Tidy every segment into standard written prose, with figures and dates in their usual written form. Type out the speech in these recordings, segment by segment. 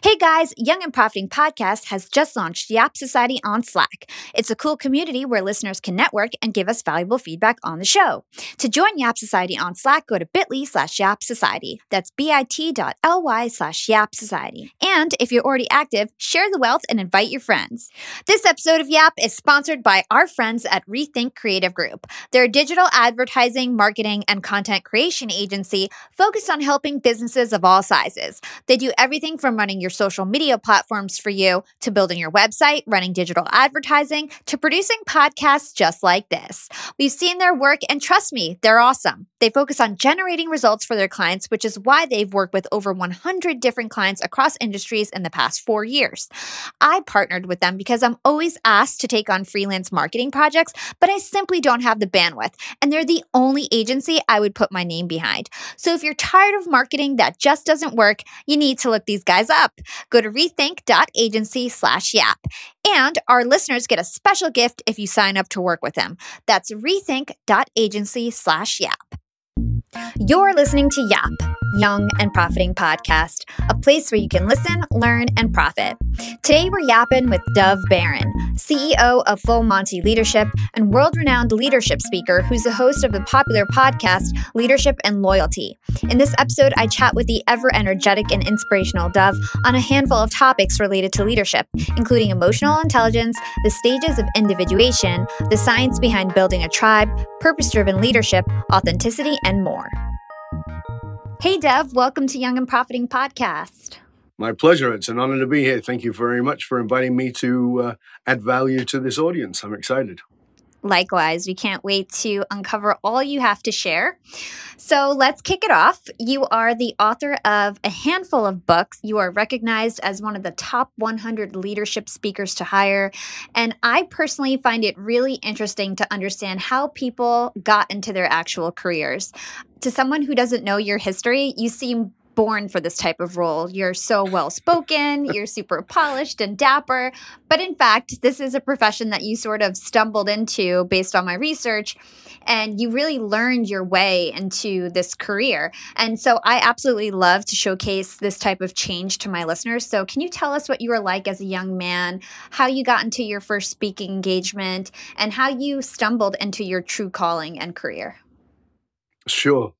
Hey guys, Young and Profiting Podcast has just launched Yap Society on Slack. It's a cool community where listeners can network and give us valuable feedback on the show. To join Yap Society on Slack, go to bit.ly/Yap Society. That's bit.ly/Yap Society. And if you're already active, share the wealth and invite your friends. This episode of Yap is sponsored by our friends at Rethink Creative Group. They're a digital advertising, marketing, and content creation agency focused on helping businesses of all sizes. They do everything from running your social media platforms for you, to building your website, running digital advertising, to producing podcasts just like this. We've seen their work, and trust me, they're awesome. They focus on generating results for their clients, which is why they've worked with over 100 different clients across industries in the past 4 years. I partnered with them because I'm always asked to take on freelance marketing projects, but I simply don't have the bandwidth, and they're the only agency I would put my name behind. So if you're tired of marketing that just doesn't work, you need to look these guys up. Go to rethink.agency/yap. And our listeners get a special gift if you sign up to work with them. That's rethink.agency/yap. You're listening to Yap, Young and Profiting Podcast, a place where you can listen, learn, and profit. Today we're yapping with Dov Baron, CEO of Full Monty Leadership and world-renowned leadership speaker who's the host of the popular podcast Leadership and Loyalty. In this episode, I chat with the ever-energetic and inspirational Dov on a handful of topics related to leadership, including emotional intelligence, the stages of individuation, the science behind building a tribe, purpose-driven leadership, authenticity, and more. Hey, Dov, welcome to Young and Profiting Podcast. My pleasure. It's an honor to be here. Thank you very much for inviting me to add value to this audience. I'm excited. Likewise, we can't wait to uncover all you have to share. So let's kick it off. You are the author of a handful of books. You are recognized as one of the top 100 leadership speakers to hire. And I personally find it really interesting to understand how people got into their actual careers. To someone who doesn't know your history, you seem born for this type of role. You're so well-spoken, you're super polished and dapper, but in fact, this is a profession that you sort of stumbled into based on my research, and you really learned your way into this career. And so I absolutely love to showcase this type of change to my listeners. So can you tell us what you were like as a young man, how you got into your first speaking engagement, and how you stumbled into your true calling and career? Sure.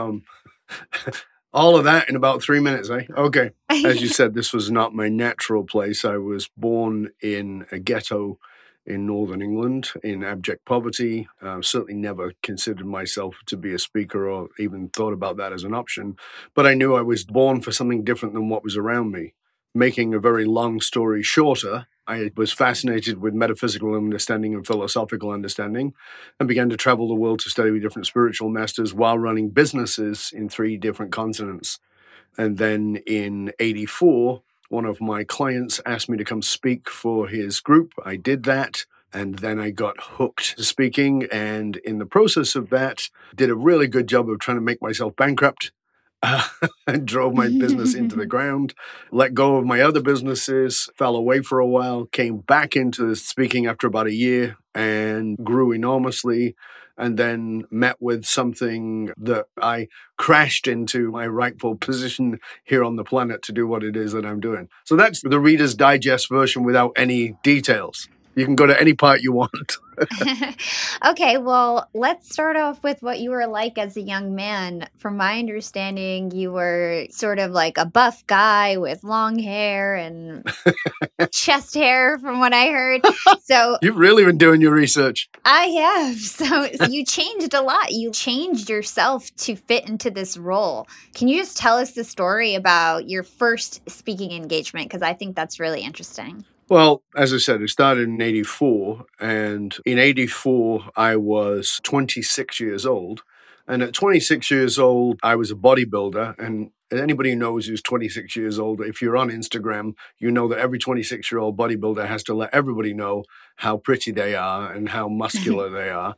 All of that in about 3 minutes, eh? Okay. As you said, this was not my natural place. I was born in a ghetto in northern England in abject poverty. Certainly never considered myself to be a speaker or even thought about that as an option. But I knew I was born for something different than what was around me. Making a very long story shorter, I was fascinated with metaphysical understanding and philosophical understanding and began to travel the world to study with different spiritual masters while running businesses in 3 different continents. And then in '84, one of my clients asked me to come speak for his group. I did that. And then I got hooked to speaking. And in the process of that, did a really good job of trying to make myself bankrupt. And drove my business into the ground, let go of my other businesses, fell away for a while, came back into speaking after about a year and grew enormously, and then met with something that I crashed into my rightful position here on the planet to do what it is that I'm doing. So that's the Reader's Digest version without any details. You can go to any part you want. Okay, well, let's start off with what you were like as a young man. From my understanding, you were sort of like a buff guy with long hair and chest hair, from what I heard. So You've really been doing your research. I have. So you changed a lot. You changed yourself to fit into this role. Can you just tell us the story about your first speaking engagement? Because I think that's really interesting. Well, as I said, it started in '84, and in '84, I was 26 years old. And at 26 years old, I was a bodybuilder. And anybody who knows who's 26 years old, if you're on Instagram, you know that every 26-year-old bodybuilder has to let everybody know how pretty they are and how muscular they are.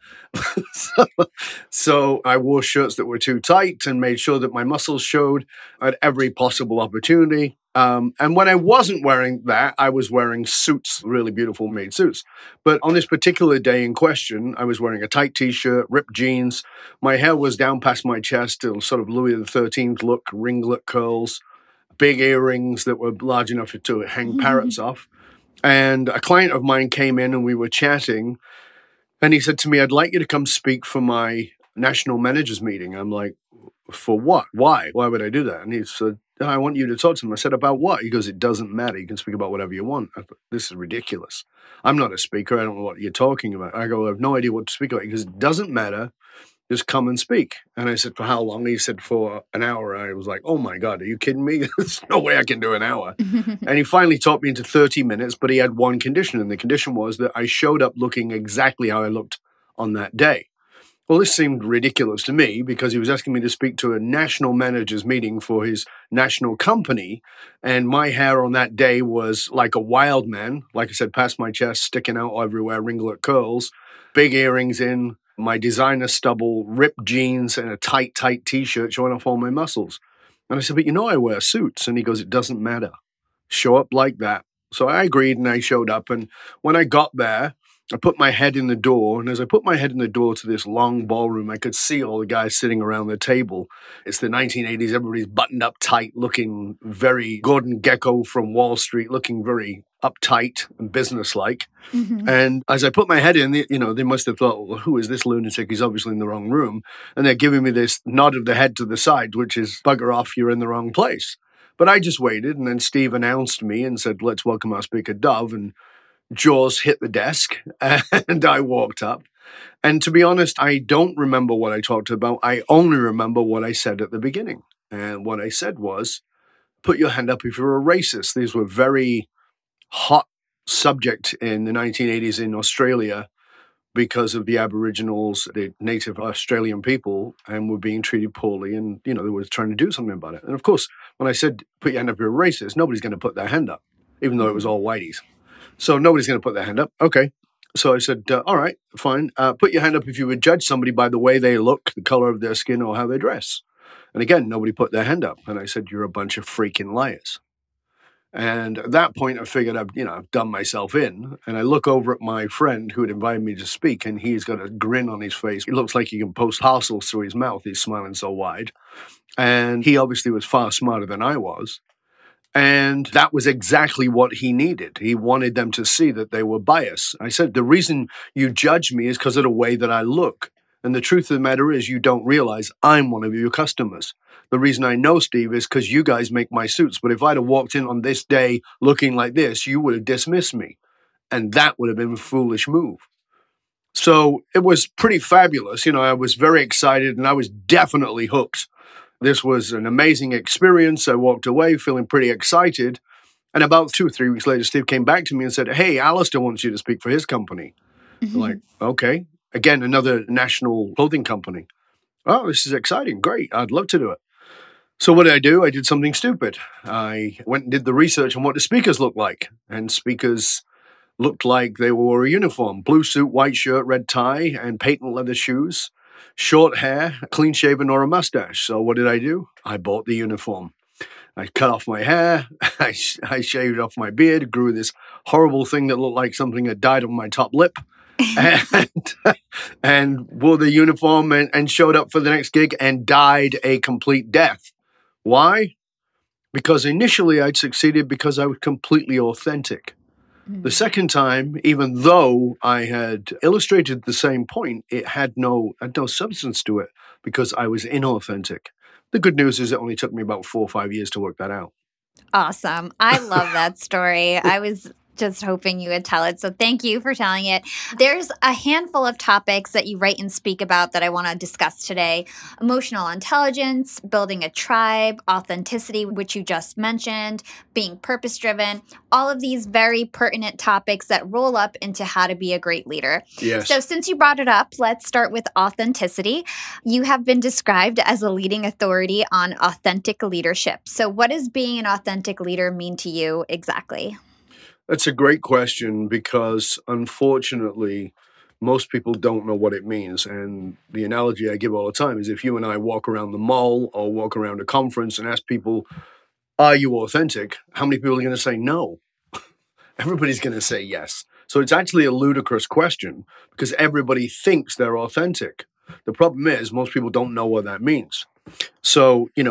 So I wore shirts that were too tight and made sure that my muscles showed at every possible opportunity. And when I wasn't wearing that, I was wearing suits, really beautiful made suits. But on this particular day in question, I was wearing a tight t-shirt, ripped jeans. My hair was down past my chest, sort of Louis XIII look, ringlet curls, big earrings that were large enough to hang parrots off. And a client of mine came in and we were chatting. And he said to me, I'd like you to come speak for my national managers meeting. I'm like, for what? Why? Why would I do that? And he said, I want you to talk to him. I said, about what? He goes, it doesn't matter. You can speak about whatever you want. I thought, this is ridiculous. I'm not a speaker. I don't know what you're talking about. I go, I have no idea what to speak about. He goes, it doesn't matter. Just come and speak. And I said, for how long? He said, for an hour. I was like, oh my God, are you kidding me? There's no way I can do an hour. And he finally talked me into 30 minutes, but he had one condition. And the condition was that I showed up looking exactly how I looked on that day. Well, this seemed ridiculous to me because he was asking me to speak to a national managers meeting for his national company. And my hair on that day was like a wild man. Like I said, past my chest, sticking out everywhere, ringlet curls, big earrings in, my designer stubble, ripped jeans, and a tight t-shirt showing off all my muscles. And I said, but I wear suits. And he goes, it doesn't matter. Show up like that. So I agreed and I showed up. And when I got there, I put my head in the door, and as I put my head in the door to this long ballroom, I could see all the guys sitting around the table. It's the 1980s. Everybody's buttoned up tight, looking very Gordon Gekko from Wall Street, looking very uptight and businesslike. Mm-hmm. And as I put my head in, they must have thought, well, who is this lunatic? He's obviously in the wrong room. And they're giving me this nod of the head to the side, which is bugger off, you're in the wrong place. But I just waited, and then Steve announced me and said, let's welcome our speaker, Dove. And jaws hit the desk and I walked up. And to be honest, I don't remember what I talked about. I only remember what I said at the beginning. And what I said was, put your hand up if you're a racist. These were very hot subject in the 1980s in Australia because of the Aboriginals, the native Australian people, and were being treated poorly. And, they were trying to do something about it. And of course, when I said, put your hand up if you're a racist, nobody's going to put their hand up, even though it was all whiteys. So nobody's going to put their hand up. Okay. So I said, all right, fine. Put your hand up if you would judge somebody by the way they look, the color of their skin, or how they dress. And again, nobody put their hand up. And I said, you're a bunch of freaking liars. And at that point, I figured I've done myself in. And I look over at my friend who had invited me to speak, and he's got a grin on his face. It looks like he can post parcels through his mouth. He's smiling so wide. And he obviously was far smarter than I was. And that was exactly what he needed. He wanted them to see that they were biased. I said, the reason you judge me is because of the way that I look. And the truth of the matter is you don't realize I'm one of your customers. The reason I know, Steve, is because you guys make my suits. But if I'd have walked in on this day looking like this, you would have dismissed me. And that would have been a foolish move. So it was pretty fabulous. I was very excited and I was definitely hooked. This was an amazing experience. I walked away feeling pretty excited. And about 2 or 3 weeks later, Steve came back to me and said, hey, Alistair wants you to speak for his company. Mm-hmm. I'm like, okay. Again, another national clothing company. Oh, this is exciting. Great. I'd love to do it. So what did I do? I did something stupid. I went and did the research on what the speakers looked like. And speakers looked like they wore a uniform, blue suit, white shirt, red tie, and patent leather shoes. Short hair, clean shaven, or a mustache. So what did I do? I bought the uniform. I cut off my hair. I shaved off my beard, grew this horrible thing that looked like something that died on my top lip, and wore the uniform and showed up for the next gig and died a complete death. Why? Because initially I'd succeeded because I was completely authentic. The second time, even though I had illustrated the same point, it had no substance to it because I was inauthentic. The good news is it only took me about 4 or 5 years to work that out. Awesome. I love that story. I was just hoping you would tell it. So thank you for telling it. There's a handful of topics that you write and speak about that I want to discuss today. Emotional intelligence, building a tribe, authenticity, which you just mentioned, being purpose-driven, all of these very pertinent topics that roll up into how to be a great leader. Yes. So since you brought it up, let's start with authenticity. You have been described as a leading authority on authentic leadership. So what does being an authentic leader mean to you exactly? That's a great question because, unfortunately, most people don't know what it means. And the analogy I give all the time is if you and I walk around the mall or walk around a conference and ask people, are you authentic? How many people are going to say no? Everybody's going to say yes. So it's actually a ludicrous question because everybody thinks they're authentic. The problem is most people don't know what that means. So,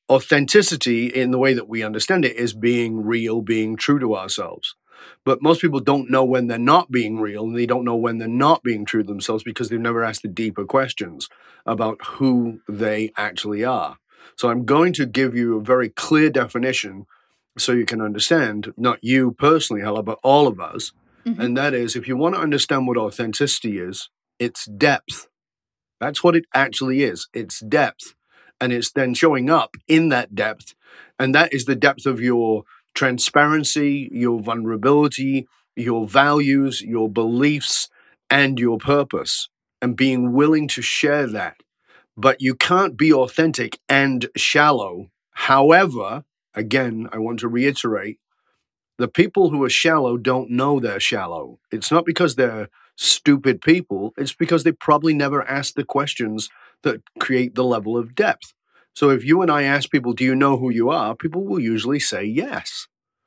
authenticity in the way that we understand it is being real, being true to ourselves. But most people don't know when they're not being real, and they don't know when they're not being true to themselves because they've never asked the deeper questions about who they actually are. So I'm going to give you a very clear definition so you can understand, not you personally, Hella, but all of us. Mm-hmm. And that is, if you want to understand what authenticity is, it's depth. That's what it actually is. It's depth. And it's then showing up in that depth. And that is the depth of your transparency, your vulnerability, your values, your beliefs, and your purpose, and being willing to share that. But you can't be authentic and shallow. However, again, I want to reiterate, the people who are shallow don't know they're shallow. It's not because they're stupid people. It's because they probably never asked the questions that create the level of depth. So if you and I ask people, do you know who you are? People will usually say yes.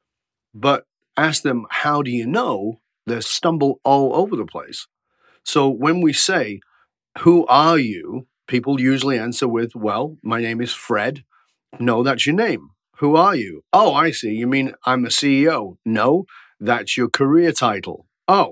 But ask them, how do you know? They stumble all over the place. So when we say, who are you? People usually answer with, well, my name is Fred. No, that's your name. Who are you? Oh, I see. You mean I'm a CEO? No, that's your career title. Oh,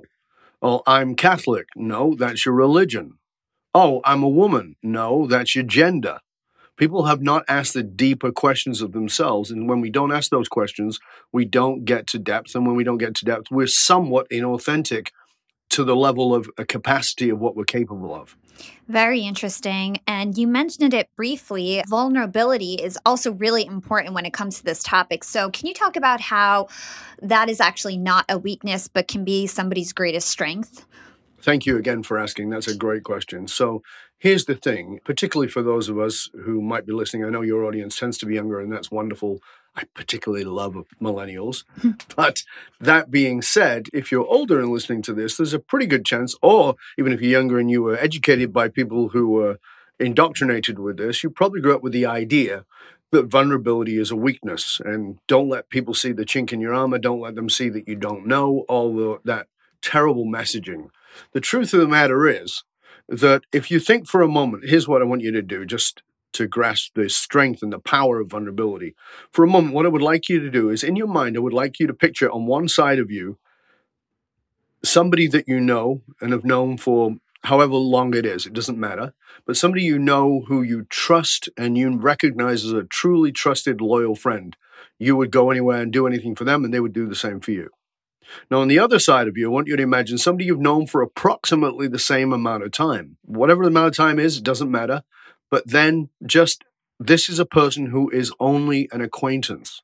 I'm Catholic. No, that's your religion. Oh, I'm a woman. No, that's your gender. People have not asked the deeper questions of themselves. And when we don't ask those questions, we don't get to depth. And when we don't get to depth, we're somewhat inauthentic to the level of a capacity of what we're capable of. Very interesting. And you mentioned it briefly. Vulnerability is also really important when it comes to this topic. So, can you talk about how that is actually not a weakness, but can be somebody's greatest strength? Thank you again for asking. That's a great question. So, here's the thing, particularly for those of us who might be listening. I know your audience tends to be younger, and that's wonderful. I particularly love millennials. But that being said, if you're older and listening to this, there's a pretty good chance, or even if you're younger and you were educated by people who were indoctrinated with this, you probably grew up with the idea that vulnerability is a weakness. And don't let people see the chink in your armor. Don't let them see that you don't know all that terrible messaging. The truth of the matter is that if you think for a moment, here's what I want you to do, just to grasp the strength and the power of vulnerability. For a moment, what I would like you to do is, in your mind, I would like you to picture on one side of you somebody that you know and have known for however long it is, it doesn't matter, but somebody you know who you trust and you recognize as a truly trusted, loyal friend. You would go anywhere and do anything for them, and they would do the same for you. Now, on the other side of you, I want you to imagine somebody you've known for approximately the same amount of time. Whatever the amount of time is, it doesn't matter. But then this is a person who is only an acquaintance.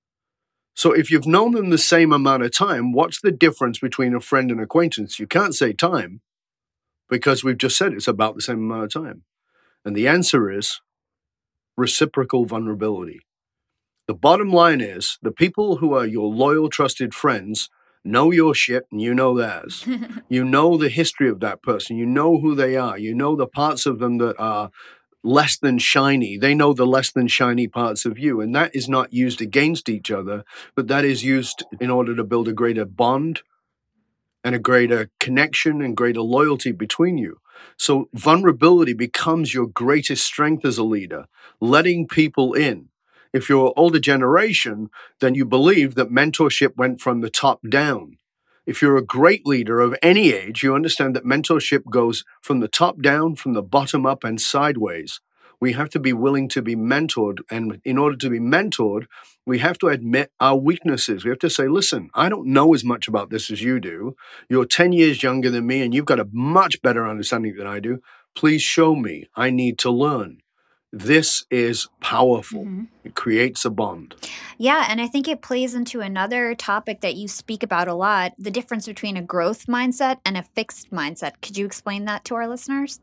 So if you've known them the same amount of time, what's the difference between a friend and acquaintance? You can't say time because we've just said it's about the same amount of time. And the answer is reciprocal vulnerability. The bottom line is the people who are your loyal, trusted friends know your shit and you know theirs. You know the history of that person. You know who they are. You know the parts of them that are less than shiny. They know the less than shiny parts of you. And that is not used against each other, but that is used in order to build a greater bond and a greater connection and greater loyalty between you. So vulnerability becomes your greatest strength as a leader, letting people in. If you're older generation, then you believe that mentorship went from the top down. If you're a great leader of any age, you understand that mentorship goes from the top down, from the bottom up, and sideways. We have to be willing to be mentored. And in order to be mentored, we have to admit our weaknesses. We have to say, listen, I don't know as much about this as you do. You're 10 years younger than me, and you've got a much better understanding than I do. Please show me. I need to learn. This is powerful. Mm-hmm. It creates a bond. Yeah, and I think it plays into another topic that you speak about a lot, the difference between a growth mindset and a fixed mindset. Could you explain that to our listeners?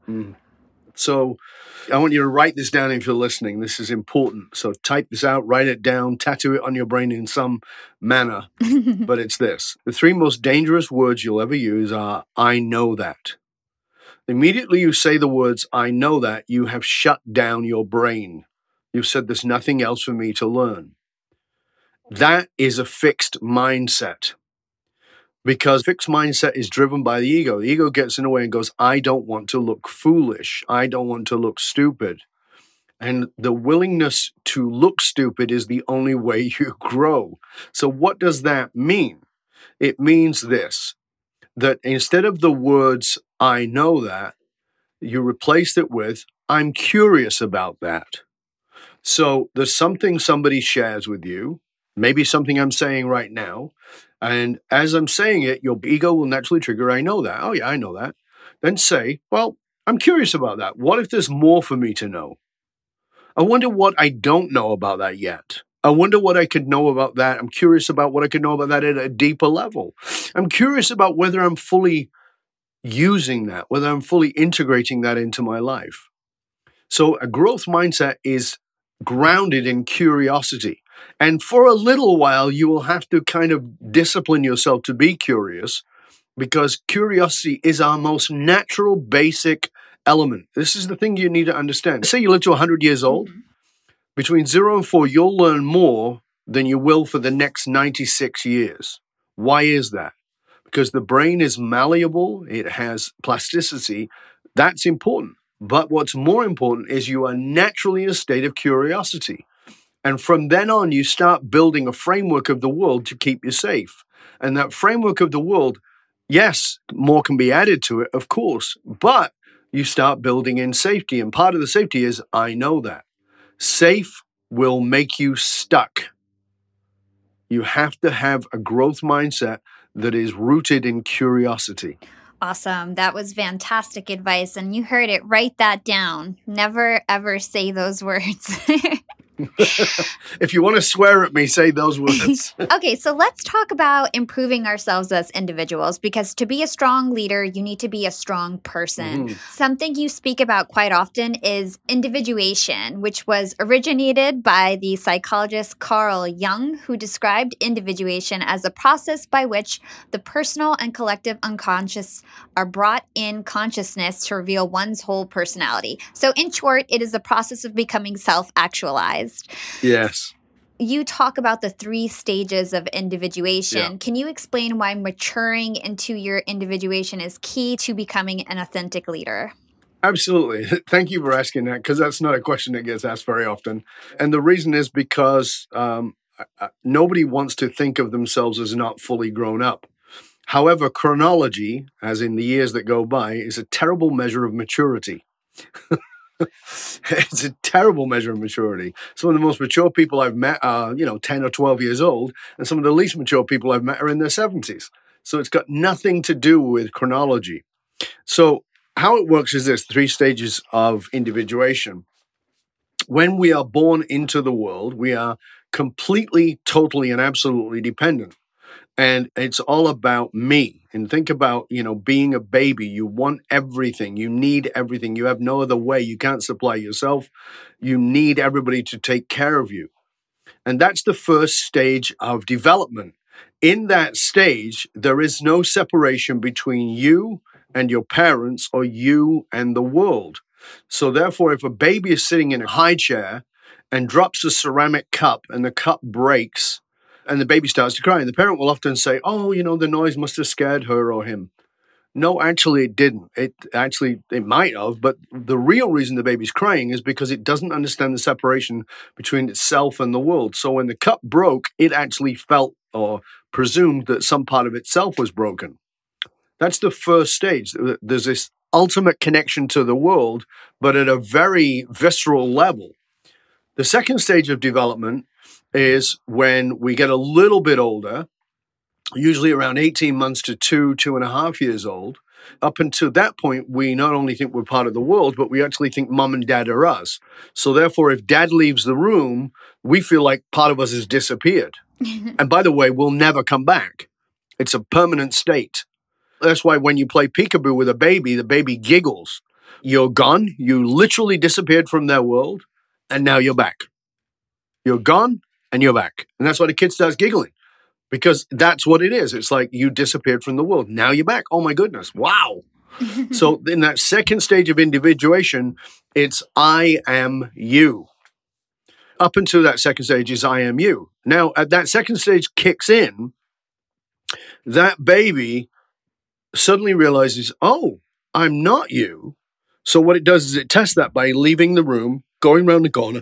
So I want you to write this down if you're listening. This is important. So type this out, write it down, tattoo it on your brain in some manner. But it's this. The three most dangerous words you'll ever use are, I know that. Immediately you say the words, I know that, you have shut down your brain. You've said there's nothing else for me to learn. That is a fixed mindset. Because fixed mindset is driven by the ego. The ego gets in the way and goes, I don't want to look foolish. I don't want to look stupid. And the willingness to look stupid is the only way you grow. So what does that mean? It means this, that instead of the words, I know that, you replace it with, I'm curious about that. So there's something somebody shares with you, maybe something I'm saying right now. And as I'm saying it, your ego will naturally trigger, I know that. Oh, yeah, I know that. Then say, well, I'm curious about that. What if there's more for me to know? I wonder what I don't know about that yet. I wonder what I could know about that. I'm curious about what I could know about that at a deeper level. I'm curious about whether I'm fully using that, whether I'm fully integrating that into my life. So a growth mindset is grounded in curiosity. And for a little while, you will have to kind of discipline yourself to be curious, because curiosity is our most natural, basic element. This is the thing you need to understand. Say you live to 100 years old. Between 0 and 4, you'll learn more than you will for the next 96 years. Why is that? Because the brain is malleable, it has plasticity. That's important. But what's more important is you are naturally in a state of curiosity. And from then on, you start building a framework of the world to keep you safe. And that framework of the world, yes, more can be added to it, of course, but you start building in safety. And part of the safety is, I know that. Safe will make you stuck. You have to have a growth mindset that is rooted in curiosity. Awesome. That was fantastic advice. And you heard it. Write that down. Never, ever say those words. If you want to swear at me, say those words. Okay, so let's talk about improving ourselves as individuals, because to be a strong leader, you need to be a strong person. Something you speak about quite often is individuation, which was originated by the psychologist Carl Jung, who described individuation as a process by which the personal and collective unconscious are brought in consciousness to reveal one's whole personality. So in short, it is the process of becoming self-actualized. Yes. You talk about the 3 stages of individuation. Yeah. Can you explain why maturing into your individuation is key to becoming an authentic leader? Absolutely. Thank you for asking that, because that's not a question that gets asked very often. And the reason is because nobody wants to think of themselves as not fully grown up. However, chronology, as in the years that go by, is a terrible measure of maturity. It's a terrible measure of maturity. Some of the most mature people I've met are, 10 or 12 years old, and some of the least mature people I've met are in their 70s. So it's got nothing to do with chronology. So how it works is this: 3 stages of individuation. When we are born into the world, we are completely, totally, and absolutely dependent. And it's all about me. And think about, being a baby. You want everything. You need everything. You have no other way. You can't supply yourself. You need everybody to take care of you. And that's the first stage of development. In that stage, there is no separation between you and your parents or you and the world. So therefore, if a baby is sitting in a high chair and drops a ceramic cup and the cup breaks, and the baby starts to cry, and the parent will often say, oh, the noise must have scared her or him. No, actually, it didn't. It might have, but the real reason the baby's crying is because it doesn't understand the separation between itself and the world. So when the cup broke, it actually felt or presumed that some part of itself was broken. That's the first stage. There's this ultimate connection to the world, but at a very visceral level. The second stage of development is when we get a little bit older, usually around 18 months to 2.5 years old. Up until that point, we not only think we're part of the world, but we actually think mom and dad are us. So therefore, if dad leaves the room, we feel like part of us has disappeared. And by the way, we'll never come back. It's a permanent state. That's why when you play peekaboo with a baby, the baby giggles. You're gone. You literally disappeared from their world, and now you're back. You're gone, and you're back. And that's why the kid starts giggling, because that's what it is. It's like you disappeared from the world. Now you're back. Oh my goodness. Wow. So in that second stage of individuation, it's I am you. Up until that second stage is I am you. Now, at that second stage kicks in, that baby suddenly realizes, oh, I'm not you. So what it does is it tests that by leaving the room going around the corner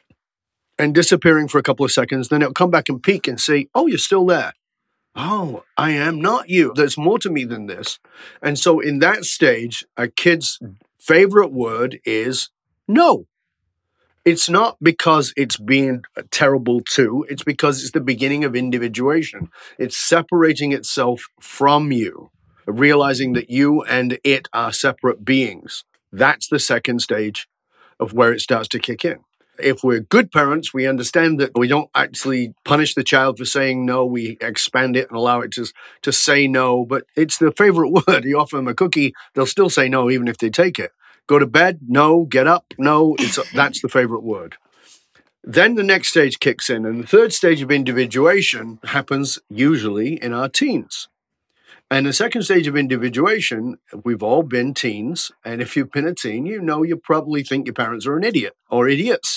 and disappearing for a couple of seconds. Then it'll come back and peek and say, oh, you're still there. Oh, I am not you. There's more to me than this. And so in that stage, a kid's favorite word is no. It's not because it's being terrible too. It's because it's the beginning of individuation. It's separating itself from you, realizing that you and it are separate beings. That's the second stage of where it starts to kick in. If we're good parents, we understand that we don't actually punish the child for saying no. We expand it and allow it to say no. But it's the favorite word. You offer them a cookie, they'll still say no, even if they take it. Go to bed? No. Get up? No. That's the favorite word. Then the next stage kicks in. And the third stage of individuation happens usually in our teens. And the second stage of individuation, we've all been teens. And if you've been a teen, you probably think your parents are an idiot or idiots.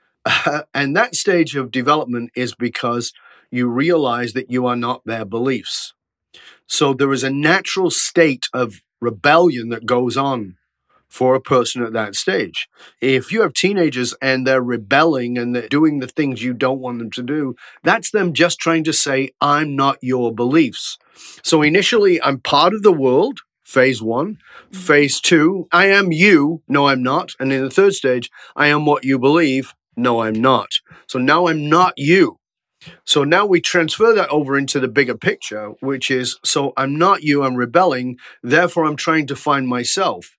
And that stage of development is because you realize that you are not their beliefs. So there is a natural state of rebellion that goes on for a person at that stage. If you have teenagers and they're rebelling and they're doing the things you don't want them to do, that's them just trying to say, I'm not your beliefs. So initially, I'm part of the world, phase one. Phase two, I am you, no, I'm not. And in the third stage, I am what you believe, no, I'm not. So now I'm not you. So now we transfer that over into the bigger picture, which is, so I'm not you, I'm rebelling, therefore I'm trying to find myself.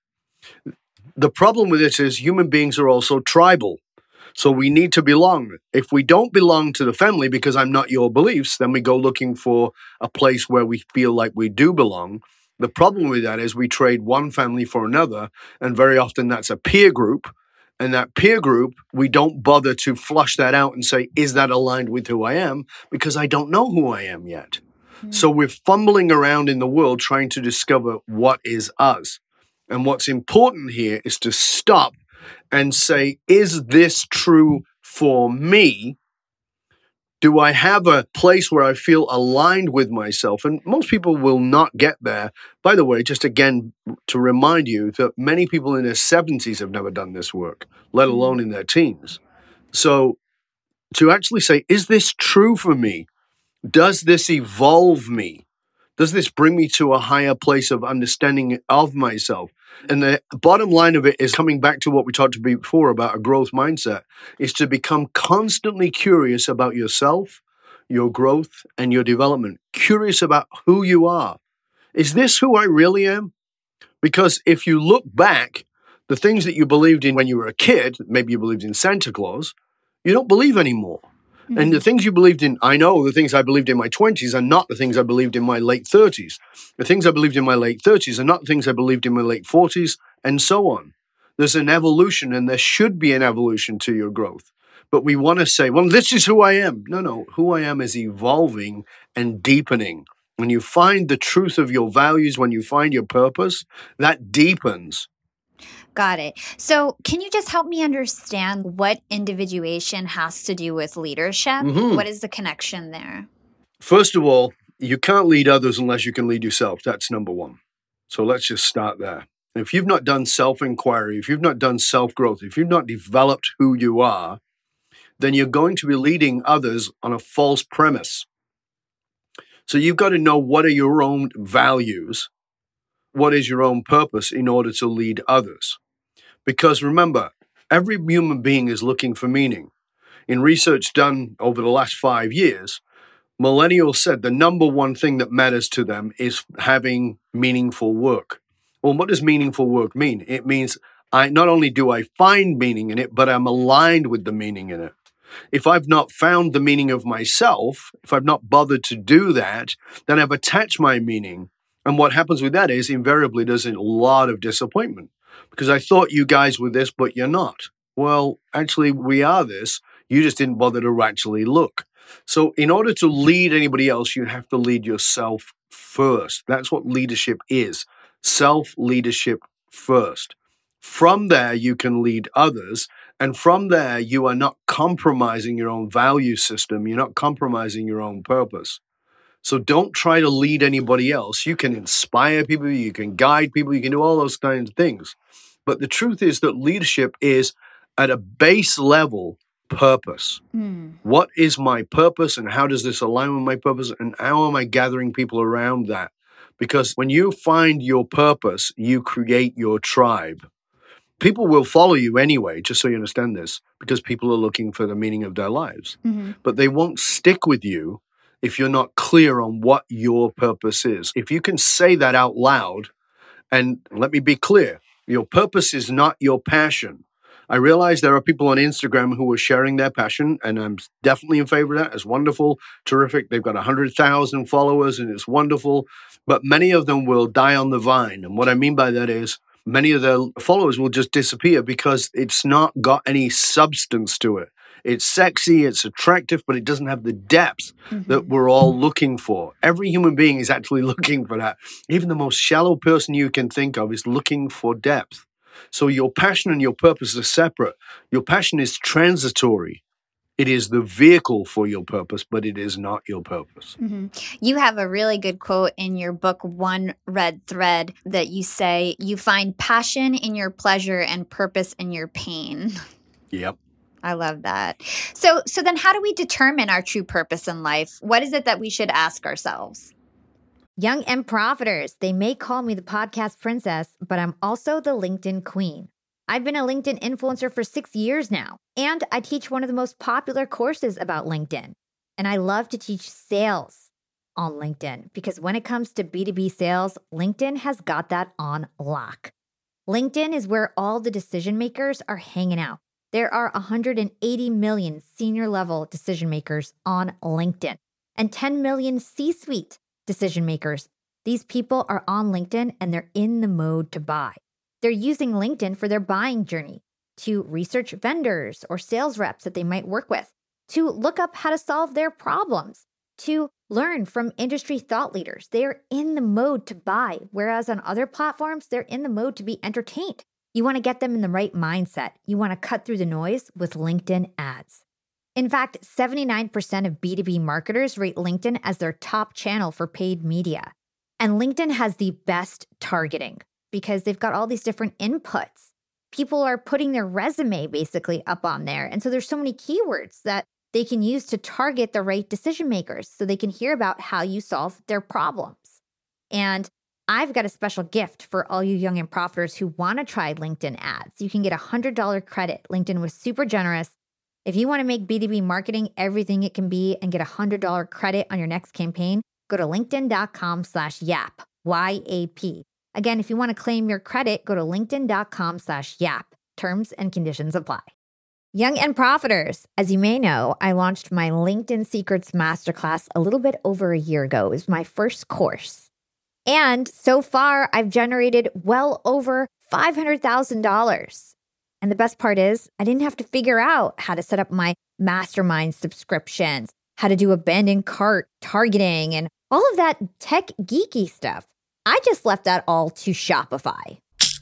The problem with this is human beings are also tribal. So we need to belong. If we don't belong to the family because I'm not your beliefs, then we go looking for a place where we feel like we do belong. The problem with that is we trade one family for another, and very often that's a peer group. And that peer group, we don't bother to flush that out and say, is that aligned with who I am? Because I don't know who I am yet. So we're fumbling around in the world trying to discover what is us. And what's important here is to stop and say, is this true for me? Do I have a place where I feel aligned with myself? And most people will not get there. By the way, just again, to remind you that many people in their 70s have never done this work, let alone in their teens. So to actually say, is this true for me? Does this evolve me? Does this bring me to a higher place of understanding of myself? And the bottom line of it is coming back to what we talked about before about a growth mindset, is to become constantly curious about yourself, your growth, and your development. Curious about who you are. Is this who I really am? Because if you look back, the things that you believed in when you were a kid, maybe you believed in Santa Claus, you don't believe anymore. And the things you believed in, I know the things I believed in my 20s are not the things I believed in my late 30s. The things I believed in my late 30s are not the things I believed in my late 40s, and so on. There's an evolution, and there should be an evolution to your growth. But we want to say, well, this is who I am. No, who I am is evolving and deepening. When you find the truth of your values, when you find your purpose, that deepens. Got it. So can you just help me understand what individuation has to do with leadership? What is the connection there? First of all, you can't lead others unless you can lead yourself. That's number one. So let's just start there. And if you've not done self-inquiry, if you've not done self-growth, if you've not developed who you are, then you're going to be leading others on a false premise. So you've got to know what are your own values, what is your own purpose in order to lead others. Because remember, every human being is looking for meaning. In research done over the last 5 years, millennials said the number one thing that matters to them is having meaningful work. Well, what does meaningful work mean? It means not only do I find meaning in it, but I'm aligned with the meaning in it. If I've not found the meaning of myself, if I've not bothered to do that, then I've attached my meaning. And what happens with that is invariably there's a lot of disappointment. Because I thought you guys were this, but you're not. Well, actually, we are this. You just didn't bother to actually look. So in order to lead anybody else, you have to lead yourself first. That's what leadership is. Self-leadership first. From there, you can lead others. And from there, you are not compromising your own value system. You're not compromising your own purpose. So don't try to lead anybody else. You can inspire people, you can guide people, you can do all those kinds of things. But the truth is that leadership is at a base level, purpose. What is my purpose and how does this align with my purpose and how am I gathering people around that? Because when you find your purpose, you create your tribe. People will follow you anyway, just so you understand this, because people are looking for the meaning of their lives. But they won't stick with you if you're not clear on what your purpose is. If you can say that out loud, and let me be clear, your purpose is not your passion. I realize there are people on Instagram who are sharing their passion, and I'm definitely in favor of that. It's wonderful, terrific. They've got 100,000 followers, and it's wonderful. But many of them will die on the vine. And what I mean by that is many of their followers will just disappear because it's not got any substance to it. It's sexy, it's attractive, but it doesn't have the depth that we're all looking for. Every human being is actually looking for that. Even the most shallow person you can think of is looking for depth. So your passion and your purpose are separate. Your passion is transitory. It is the vehicle for your purpose, but it is not your purpose. You have a really good quote in your book, One Red Thread, that you say, you find passion in your pleasure and purpose in your pain. Yep. I love that. So then how do we determine our true purpose in life? What is it that we should ask ourselves? Young and Profiters, they may call me the podcast princess, but I'm also the LinkedIn queen. I've been a LinkedIn influencer for 6 years now, and I teach one of the most popular courses about LinkedIn. And I love to teach sales on LinkedIn because when it comes to B2B sales, LinkedIn has got that on lock. LinkedIn is where all the decision makers are hanging out. There are 180 million senior level decision makers on LinkedIn and 10 million C-suite decision makers. These people are on LinkedIn and they're in the mode to buy. They're using LinkedIn for their buying journey, to research vendors or sales reps that they might work with, to look up how to solve their problems, to learn from industry thought leaders. They're in the mode to buy, whereas on other platforms, they're in the mode to be entertained. You want to get them in the right mindset. You want to cut through the noise with LinkedIn ads. In fact, 79% of B2B marketers rate LinkedIn as their top channel for paid media. And LinkedIn has the best targeting because they've got all these different inputs. People are putting their resume basically up on there. And so there's so many keywords that they can use to target the right decision makers so they can hear about how you solve their problems. And I've got a special gift for all you young and profiters who want to try LinkedIn ads. You can get a $100 credit. LinkedIn was super generous. If you want to make B2B marketing everything it can be and get a $100 credit on your next campaign, go to linkedin.com/YAP, Y-A-P. Again, if you want to claim your credit, go to linkedin.com/YAP. Terms and conditions apply. Young and Profiters, as you may know, I launched my LinkedIn Secrets Masterclass a little bit over a year ago. It was my first course. And so far, I've generated well over $500,000. And the best part is, I didn't have to figure out how to set up my mastermind subscriptions, how to do abandoned cart targeting, and all of that tech geeky stuff. I just left that all to Shopify.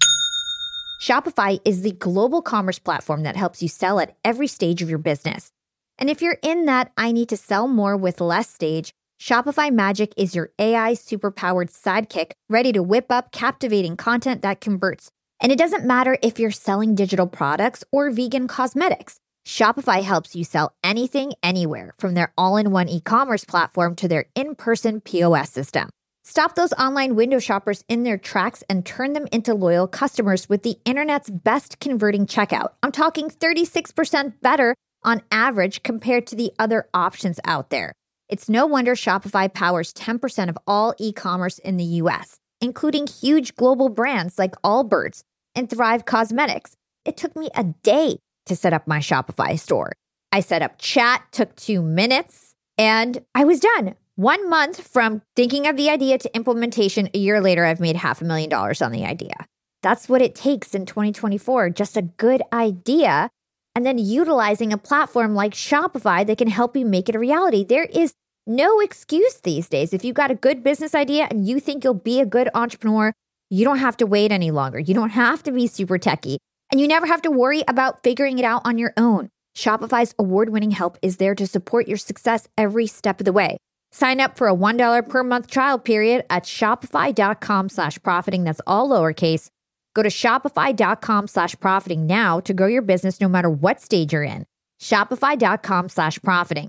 Shopify is the global commerce platform that helps you sell at every stage of your business. And if you're in that I need to sell more with less stage, Shopify Magic is your AI superpowered sidekick ready to whip up captivating content that converts. And it doesn't matter if you're selling digital products or vegan cosmetics. Shopify helps you sell anything, anywhere, from their all-in-one e-commerce platform to their in-person POS system. Stop those online window shoppers in their tracks and turn them into loyal customers with the internet's best converting checkout. I'm talking 36% better on average compared to the other options out there. It's no wonder Shopify powers 10% of all e-commerce in the US, including huge global brands like Allbirds and Thrive Cosmetics. It took me a day to set up my Shopify store. I set up chat, took 2 minutes, and I was done. 1 month from thinking of the idea to implementation, a year later, I've made $500,000 on the idea. That's what it takes in 2024, just a good idea, and then utilizing a platform like Shopify that can help you make it a reality. There is no excuse these days. If you've got a good business idea and you think you'll be a good entrepreneur, you don't have to wait any longer. You don't have to be super techie, and you never have to worry about figuring it out on your own. Shopify's award-winning help is there to support your success every step of the way. Sign up for a $1 per month trial period at shopify.com/profiting. That's all lowercase. Go to shopify.com/profiting now to grow your business no matter what stage you're in. Shopify.com/profiting.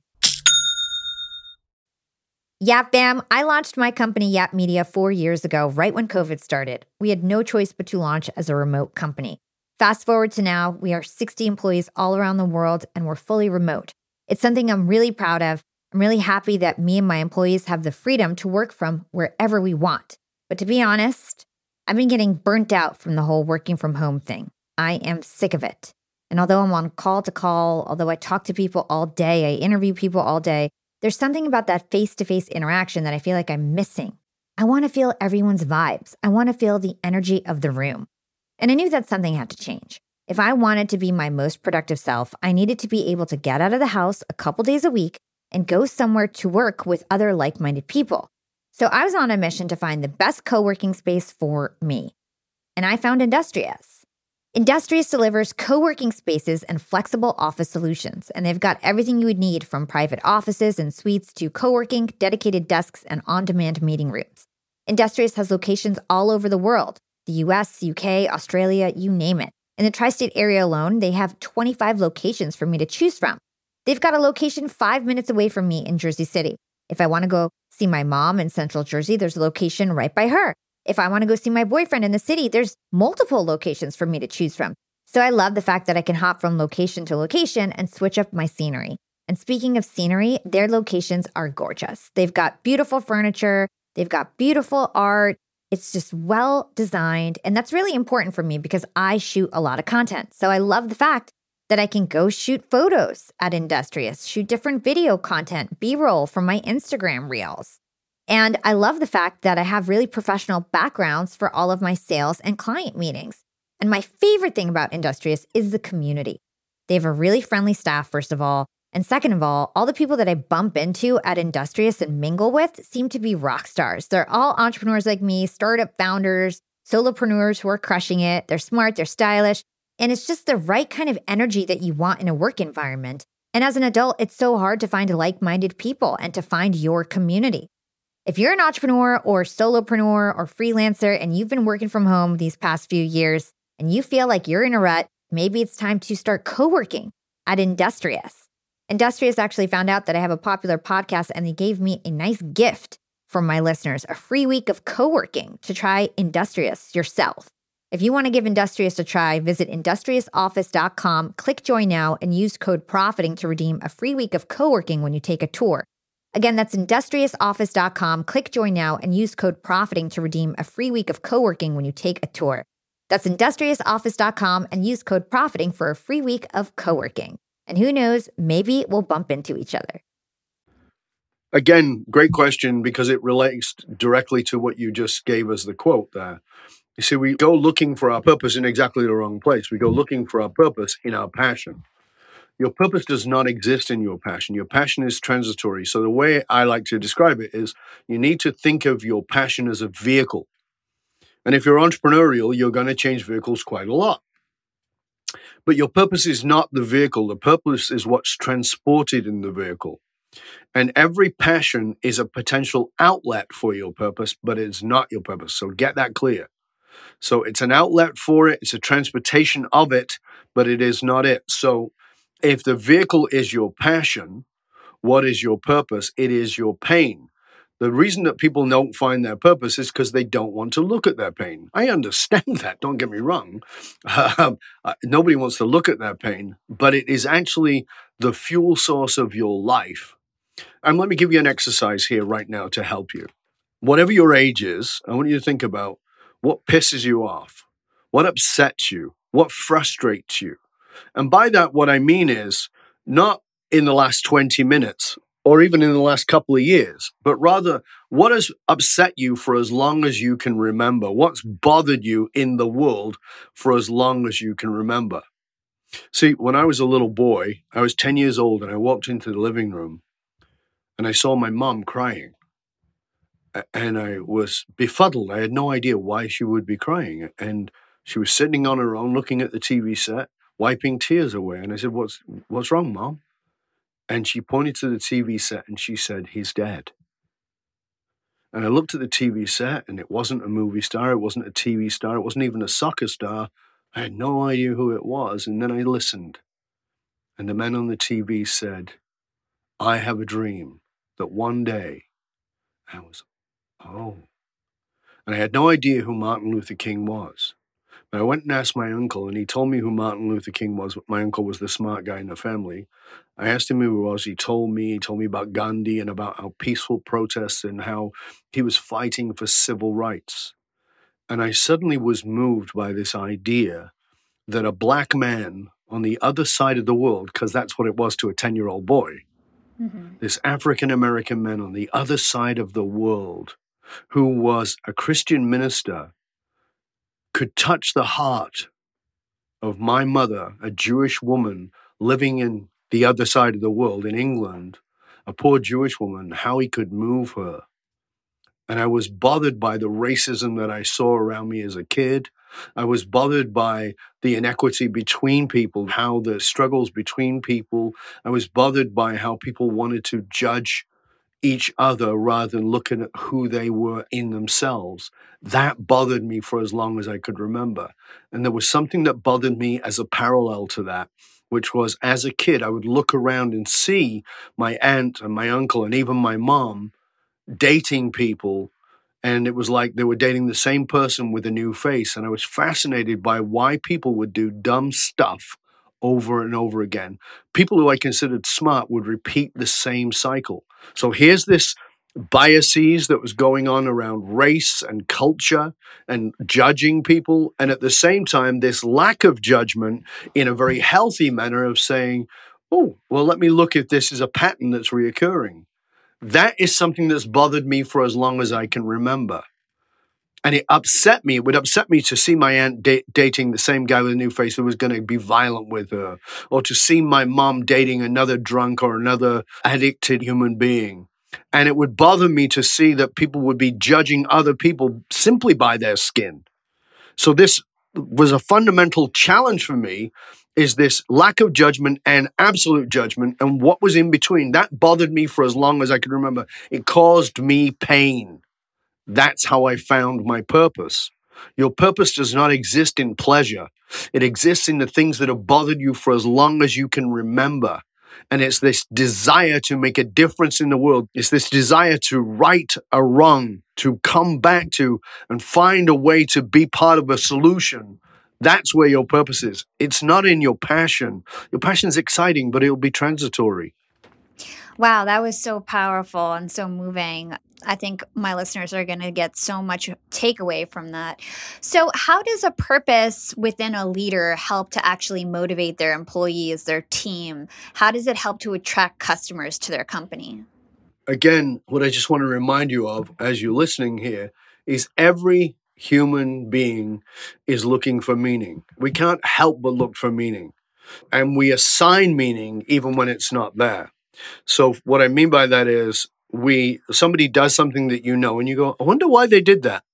Yap fam, I launched my company Yap Media 4 years ago, right when COVID started. We had no choice but to launch as a remote company. Fast forward to now, we are 60 employees all around the world and we're fully remote. It's something I'm really proud of. I'm really happy that me and my employees have the freedom to work from wherever we want. But to be honest, I've been getting burnt out from the whole working from home thing. I am sick of it. And although I'm on call to call, although I talk to people all day, I interview people all day, there's something about that face-to-face interaction that I feel like I'm missing. I want to feel everyone's vibes. I want to feel the energy of the room. And I knew that something had to change. If I wanted to be my most productive self, I needed to be able to get out of the house a couple days a week and go somewhere to work with other like-minded people. So I was on a mission to find the best co-working space for me. And I found Industrious. Industrious delivers co-working spaces and flexible office solutions, and they've got everything you would need from private offices and suites to co-working, dedicated desks, and on-demand meeting rooms. Industrious has locations all over the world, the US, UK, Australia, you name it. In the tri-state area alone, they have 25 locations for me to choose from. They've got a location 5 minutes away from me in Jersey City. If I want to go see my mom in Central Jersey, there's a location right by her. If I want to go see my boyfriend in the city, there's multiple locations for me to choose from. So I love the fact that I can hop from location to location and switch up my scenery. And speaking of scenery, their locations are gorgeous. They've got beautiful furniture. They've got beautiful art. It's just well designed. And that's really important for me because I shoot a lot of content. So I love the fact that I can go shoot photos at Industrious, shoot different video content, B-roll from my Instagram reels. And I love the fact that I have really professional backgrounds for all of my sales and client meetings. And my favorite thing about Industrious is the community. They have a really friendly staff, first of all. And second of all the people that I bump into at Industrious and mingle with seem to be rock stars. They're all entrepreneurs like me, startup founders, solopreneurs who are crushing it. They're smart, they're stylish. And it's just the right kind of energy that you want in a work environment. And as an adult, it's so hard to find like-minded people and to find your community. If you're an entrepreneur or solopreneur or freelancer and you've been working from home these past few years and you feel like you're in a rut, maybe it's time to start co-working at Industrious. Industrious actually found out that I have a popular podcast and they gave me a nice gift for my listeners, a free week of co-working to try Industrious yourself. If you want to give Industrious a try, visit industriousoffice.com, click join now, and use code PROFITING to redeem a free week of co-working when you take a tour. Again, that's industriousoffice.com. Click join now and use code PROFITING to redeem a free week of co-working when you take a tour. That's industriousoffice.com and use code PROFITING for a free week of co-working. And who knows, maybe we'll bump into each other. Again, great question because it relates directly to what you just gave us the quote there. You see, we go looking for our purpose in exactly the wrong place. We go looking for our purpose in our passion. Your purpose does not exist in your passion. Your passion is transitory. So the way I like to describe it is you need to think of your passion as a vehicle. And if you're entrepreneurial, you're going to change vehicles quite a lot. But your purpose is not the vehicle. The purpose is what's transported in the vehicle. And every passion is a potential outlet for your purpose, but it's not your purpose. So get that clear. So it's an outlet for it. It's a transportation of it, but it is not it. So if the vehicle is your passion, what is your purpose? It is your pain. The reason that people don't find their purpose is because they don't want to look at their pain. I understand that, don't get me wrong. Nobody wants to look at their pain, but it is actually the fuel source of your life. And let me give you an exercise here right now to help you. Whatever your age is, I want you to think about what pisses you off, what upsets you, what frustrates you. And by that, what I mean is not in the last 20 minutes or even in the last couple of years, but rather what has upset you for as long as you can remember? What's bothered you in the world for as long as you can remember? See, when I was a little boy, I was 10 years old and I walked into the living room and I saw my mom crying. And I was befuddled. I had no idea why she would be crying. And she was sitting on her own, looking at the TV set, wiping tears away. And I said, what's wrong, Mom? And she pointed to the TV set and she said, he's dead. And I looked at the TV set, and it wasn't a movie star, it wasn't a TV star, it wasn't even a soccer star. I had no idea who it was, and then I listened. And the man on the TV said, "I have a dream that one day," I was, oh. And I had no idea who Martin Luther King was. But I went and asked my uncle, and he told me who Martin Luther King was. My uncle was the smart guy in the family. I asked him who he was. He told me about Gandhi and about how peaceful protests and how he was fighting for civil rights. And I suddenly was moved by this idea that a black man on the other side of the world, because that's what it was to a 10-year-old boy, this African-American man on the other side of the world who was a Christian minister could touch the heart of my mother, a Jewish woman living in the other side of the world in England, a poor Jewish woman, how he could move her. And I was bothered by the racism that I saw around me as a kid. I was bothered by the inequity between people, how the struggles between people. I was bothered by how people wanted to judge each other rather than looking at who they were in themselves. That bothered me for as long as I could remember. And there was something that bothered me as a parallel to that, which was as a kid, I would look around and see my aunt and my uncle and even my mom dating people. And it was like they were dating the same person with a new face. And I was fascinated by why people would do dumb stuff over and over again. People who I considered smart would repeat the same cycle. So here's this biases that was going on around race and culture and judging people. And at the same time, this lack of judgment in a very healthy manner of saying, oh, well, let me look if this is a pattern that's reoccurring. That is something that's bothered me for as long as I can remember. And it upset me. It would upset me to see my aunt dating the same guy with a new face who was going to be violent with her, or to see my mom dating another drunk or another addicted human being. And it would bother me to see that people would be judging other people simply by their skin. So this was a fundamental challenge for me, is this lack of judgment and absolute judgment, and what was in between. That bothered me for as long as I could remember. It caused me pain. That's how I found my purpose. Your purpose does not exist in pleasure. It exists in the things that have bothered you for as long as you can remember. And it's this desire to make a difference in the world. It's this desire to right a wrong, to come back to and find a way to be part of a solution. That's where your purpose is. It's not in your passion. Your passion is exciting, but it'll be transitory. Wow, that was so powerful and so moving. I think my listeners are going to get so much takeaway from that. So, how does a purpose within a leader help to actually motivate their employees, their team? How does it help to attract customers to their company? Again, what I just want to remind you of as you're listening here is every human being is looking for meaning. We can't help but look for meaning. And we assign meaning even when it's not there. So what I mean by that is somebody does something that you know and you go, I wonder why they did that.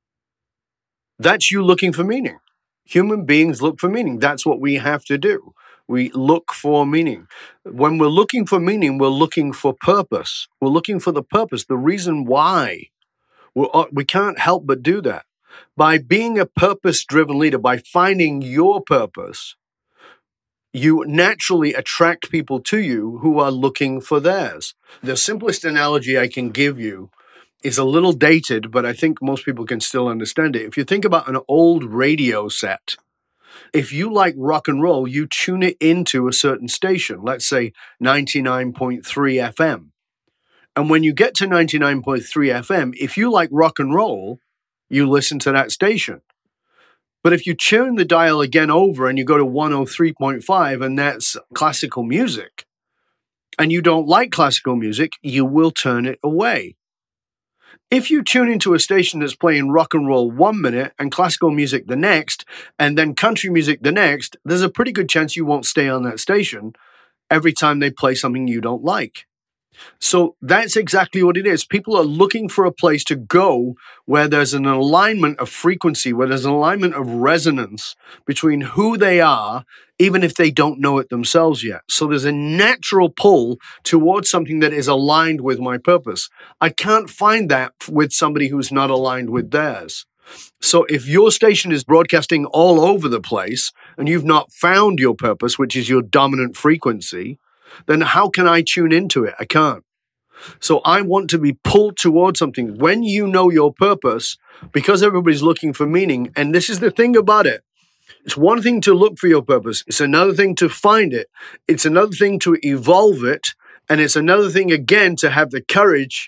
That's you looking for meaning. Human beings look for meaning. That's what we have to do. We look for meaning. When we're looking for meaning, we're looking for purpose. We're looking for the purpose, the reason why. We can't help but do that. By being a purpose-driven leader, by finding your purpose, you naturally attract people to you who are looking for theirs. The simplest analogy I can give you is a little dated, but I think most people can still understand it. If you think about an old radio set, if you like rock and roll, you tune it into a certain station, let's say 99.3 FM. And when you get to 99.3 FM, if you like rock and roll, you listen to that station. But if you tune the dial again over and you go to 103.5 and that's classical music, and you don't like classical music, you will turn it away. If you tune into a station that's playing rock and roll 1 minute and classical music the next, and then country music the next, there's a pretty good chance you won't stay on that station every time they play something you don't like. So that's exactly what it is. People are looking for a place to go where there's an alignment of frequency, where there's an alignment of resonance between who they are, even if they don't know it themselves yet. So there's a natural pull towards something that is aligned with my purpose. I can't find that with somebody who's not aligned with theirs. So if your station is broadcasting all over the place and you've not found your purpose, which is your dominant frequency, then how can I tune into it? I can't. So I want to be pulled towards something. When you know your purpose, because everybody's looking for meaning, and this is the thing about it, it's one thing to look for your purpose. It's another thing to find it. It's another thing to evolve it. And it's another thing again to have the courage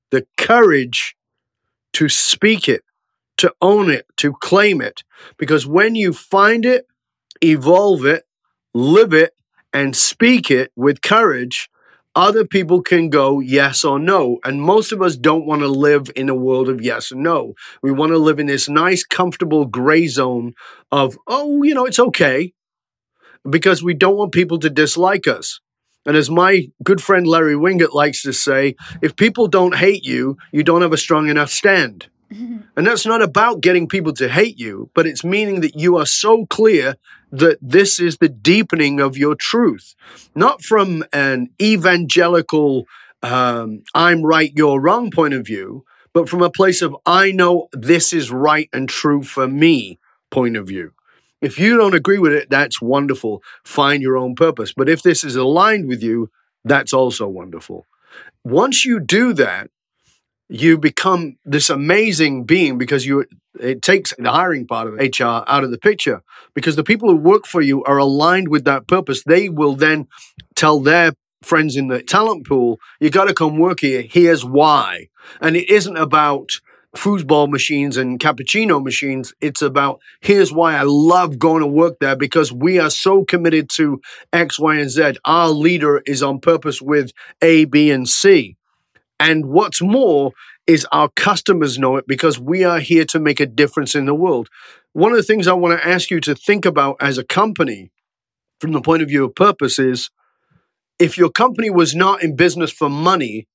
to speak it, to own it, to claim it. Because when you find it, evolve it, live it, and speak it with courage, other people can go yes or no. And most of us don't want to live in a world of yes and no. We want to live in this nice, comfortable gray zone of, oh, it's okay, because we don't want people to dislike us. And as my good friend Larry Winget likes to say, if people don't hate you, you don't have a strong enough stand. And that's not about getting people to hate you, but it's meaning that you are so clear that this is the deepening of your truth, not from an evangelical, I'm right, you're wrong point of view, but from a place of, I know this is right and true for me point of view. If you don't agree with it, that's wonderful. Find your own purpose. But if this is aligned with you, that's also wonderful. Once you do that, you become this amazing being, because it takes the hiring part of HR out of the picture, because the people who work for you are aligned with that purpose. They will then tell their friends in the talent pool, you got to come work here. Here's why. And it isn't about foosball machines and cappuccino machines. It's about, here's why I love going to work there, because we are so committed to X, Y, and Z. Our leader is on purpose with A, B, and C. And what's more is our customers know it, because we are here to make a difference in the world. One of the things I want to ask you to think about as a company from the point of view of purpose is, if your company was not in business for money,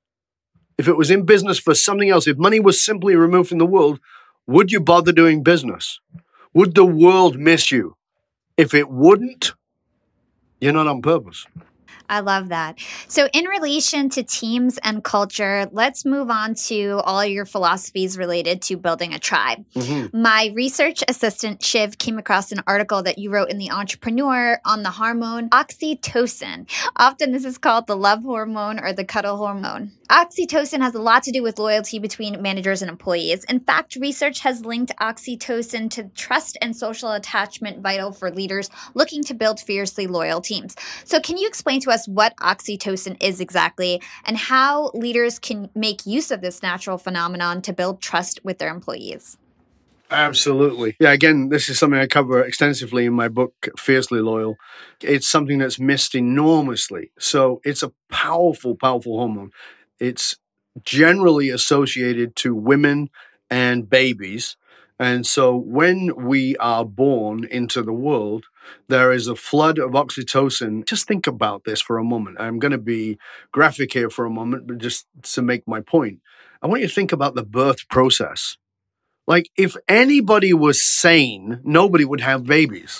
if it was in business for something else, if money was simply removed from the world, would you bother doing business? Would the world miss you? If it wouldn't, you're not on purpose. I love that. So in relation to teams and culture, let's move on to all your philosophies related to building a tribe. Mm-hmm. My research assistant, Shiv, came across an article that you wrote in The Entrepreneur on the hormone oxytocin. Often this is called the love hormone or the cuddle hormone. Oxytocin has a lot to do with loyalty between managers and employees. In fact, research has linked oxytocin to trust and social attachment, vital for leaders looking to build fiercely loyal teams. So can you explain to us what oxytocin is exactly and how leaders can make use of this natural phenomenon to build trust with their employees? Absolutely. Yeah, again, this is something I cover extensively in my book, Fiercely Loyal. It's something that's missed enormously. So it's a powerful, powerful hormone. It's generally associated to women and babies. And so when we are born into the world, there is a flood of oxytocin. Just think about this for a moment. I'm going to be graphic here for a moment, but just to make my point, I want you to think about the birth process. Like, if anybody was sane, nobody would have babies.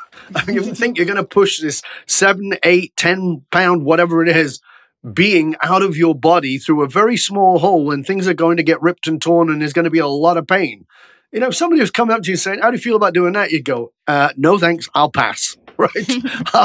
I mean, if you think you're going to push this 7, 8, 10 pound, whatever it is, being out of your body through a very small hole, and things are going to get ripped and torn and there's going to be a lot of pain. If somebody was coming up to you saying, how do you feel about doing that? You'd go, no, thanks, I'll pass, right?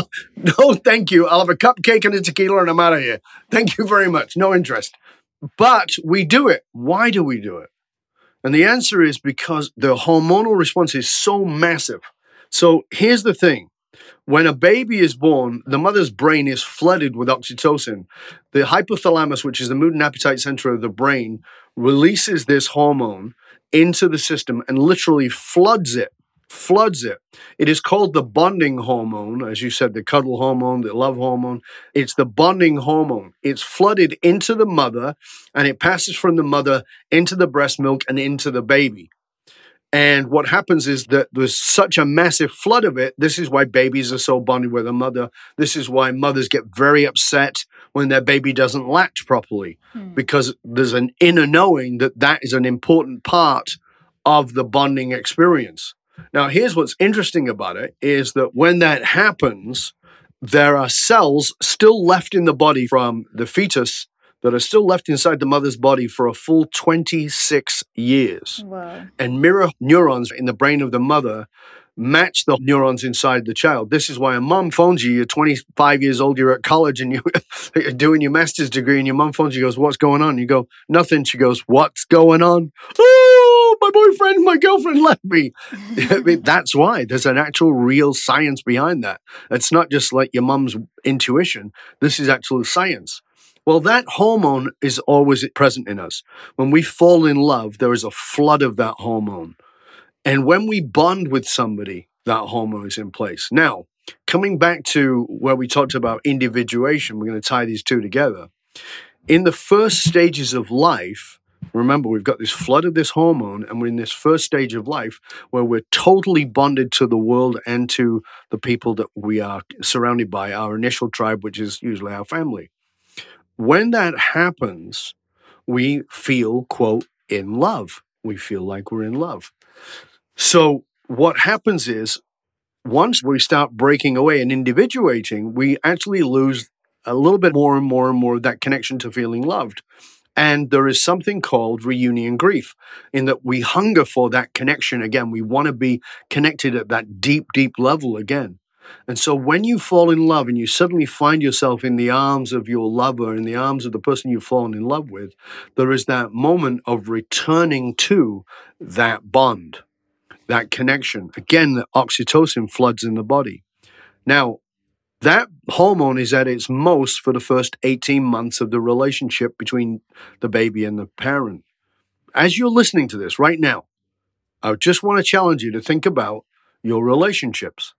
No, thank you. I'll have a cupcake and a tequila and I'm out of here. Thank you very much. No interest. But we do it. Why do we do it? And the answer is because the hormonal response is so massive. So here's the thing. When a baby is born, the mother's brain is flooded with oxytocin. The hypothalamus, which is the mood and appetite center of the brain, releases this hormone into the system and literally floods it. It is called the bonding hormone, as you said, the cuddle hormone, the love hormone. It's the bonding hormone. It's flooded into the mother, and it passes from the mother into the breast milk and into the baby. And what happens is that there's such a massive flood of it. This is why babies are so bonded with a mother. This is why mothers get very upset when their baby doesn't latch properly, because there's an inner knowing that that is an important part of the bonding experience. Now, here's what's interesting about it is that when that happens, there are cells still left in the body from the fetus that are still left inside the mother's body for a full 26 years. Whoa. And mirror neurons in the brain of the mother match the neurons inside the child. This is why a mom phones you, you're 25 years old, you're at college and you're doing your master's degree, and your mom phones you, goes, "What's going on?" You go, "Nothing." She goes, "What's going on?" "Oh, my boyfriend, my girlfriend left me." I mean, that's why there's an actual real science behind that. It's not just like your mom's intuition. This is actual science. Well, that hormone is always present in us. When we fall in love, there is a flood of that hormone. And when we bond with somebody, that hormone is in place. Now, coming back to where we talked about individuation, we're going to tie these two together. In the first stages of life, remember, we've got this flood of this hormone, and we're in this first stage of life where we're totally bonded to the world and to the people that we are surrounded by, our initial tribe, which is usually our family. When that happens, we feel, quote, in love. We feel like we're in love. So what happens is, once we start breaking away and individuating, we actually lose a little bit more and more and more of that connection to feeling loved. And there is something called reunion grief, in that we hunger for that connection again. We want to be connected at that deep, deep level again. And so when you fall in love and you suddenly find yourself in the arms of your lover, in the arms of the person you've fallen in love with, there is that moment of returning to that bond, that connection. Again, the oxytocin floods in the body. Now, that hormone is at its most for the first 18 months of the relationship between the baby and the parent. As you're listening to this right now, I just want to challenge you to think about your relationships.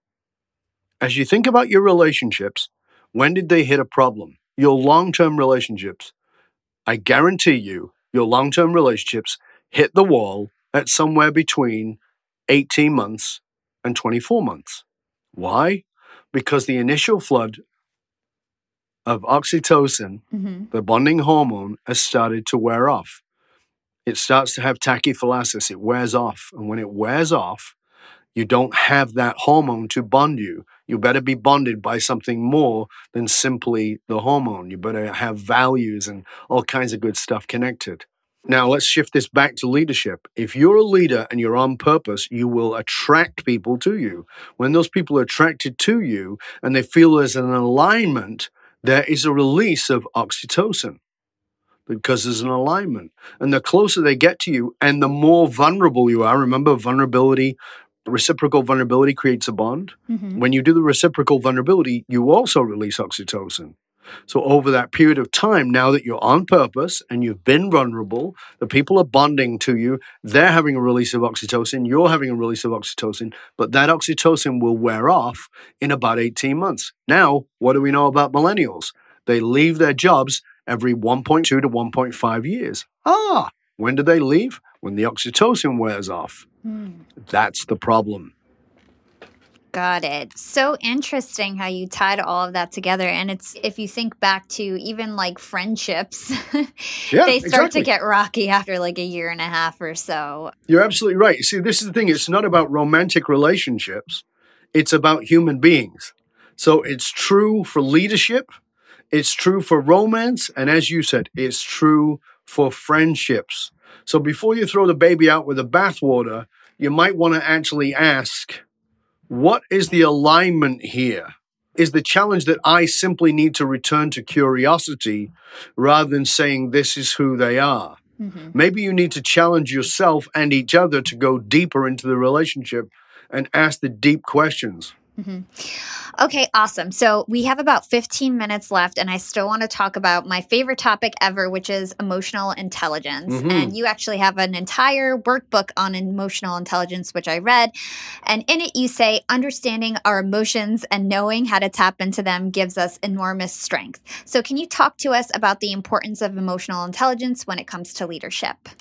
As you think about your relationships, when did they hit a problem? Your long-term relationships, I guarantee you, your long-term relationships hit the wall at somewhere between 18 months and 24 months. Why? Because the initial flood of oxytocin, the bonding hormone, has started to wear off. It starts to have tachyphylaxis. It wears off. And when it wears off, you don't have that hormone to bond you. You better be bonded by something more than simply the hormone. You better have values and all kinds of good stuff connected. Now, let's shift this back to leadership. If you're a leader and you're on purpose, you will attract people to you. When those people are attracted to you and they feel there's an alignment, there is a release of oxytocin because there's an alignment. And the closer they get to you and the more vulnerable you are, remember, reciprocal vulnerability creates a bond. When you do the reciprocal vulnerability, you also release oxytocin. So over that period of time, now that you're on purpose and you've been vulnerable, the people are bonding to you, they're having a release of oxytocin, you're having a release of oxytocin, but that oxytocin will wear off in about 18 months. Now, what do we know about millennials? They leave their jobs every 1.2 to 1.5 years. When do they leave? When the oxytocin wears off. That's the problem. Got it. So interesting how you tied all of that together. And it's, if you think back to even like friendships, they start to get rocky after like a year and a half or so. You're absolutely right. See, this is the thing. It's not about romantic relationships. It's about human beings. So it's true for leadership. It's true for romance. And as you said, it's true for friendships. So before you throw the baby out with the bathwater, you might want to actually ask, what is the alignment here? Is the challenge that I simply need to return to curiosity rather than saying this is who they are? Maybe you need to challenge yourself and each other to go deeper into the relationship and ask the deep questions. Okay, awesome. So we have about 15 minutes left, and I still want to talk about my favorite topic ever, which is emotional intelligence. And you actually have an entire workbook on emotional intelligence, which I read. And in it, you say, understanding our emotions and knowing how to tap into them gives us enormous strength. So can you talk to us about the importance of emotional intelligence when it comes to leadership?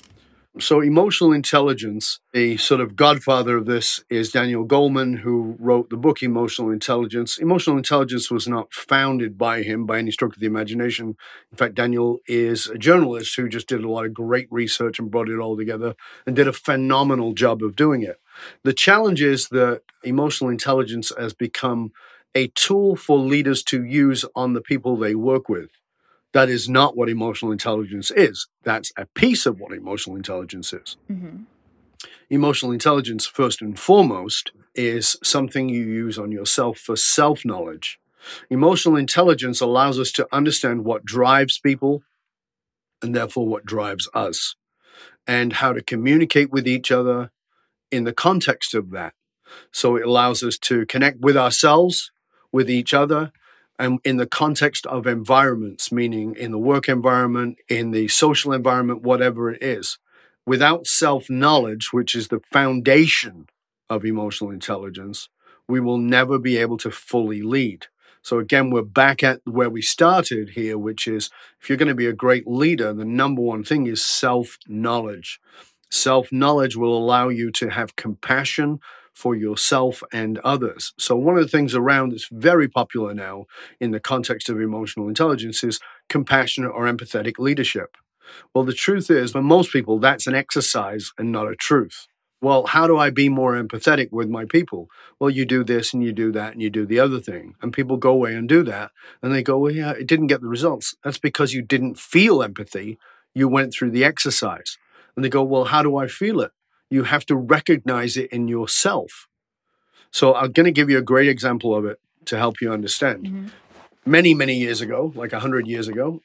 So emotional intelligence, a sort of godfather of this is Daniel Goleman, who wrote the book Emotional Intelligence. Emotional intelligence was not founded by him by any stroke of the imagination. In fact, Daniel is a journalist who just did a lot of great research and brought it all together and did a phenomenal job of doing it. The challenge is that emotional intelligence has become a tool for leaders to use on the people they work with. That is not what emotional intelligence is. That's a piece of what emotional intelligence is. Mm-hmm. Emotional intelligence, first and foremost, is something you use on yourself for self-knowledge. Emotional intelligence allows us to understand what drives people and therefore what drives us, and how to communicate with each other in the context of that. So it allows us to connect with ourselves, with each other, and in the context of environments, meaning in the work environment, in the social environment, whatever it is. Without self-knowledge, which is the foundation of emotional intelligence, we will never be able to fully lead. So again, we're back at where we started here, which is if you're going to be a great leader, the number one thing is self-knowledge. Self-knowledge will allow you to have compassion for yourself and others. So one of the things around that's very popular now in the context of emotional intelligence is compassionate or empathetic leadership. Well, the truth is, for most people, that's an exercise and not a truth. Well, how do I be more empathetic with my people? Well, you do this and you do that and you do the other thing. And people go away and do that. And they go, well, yeah, it didn't get the results. That's because you didn't feel empathy. You went through the exercise. And they go, well, how do I feel it? You have to recognize it in yourself. So I'm going to give you a great example of it to help you understand. Mm-hmm. Many, many years ago, like 100 years ago,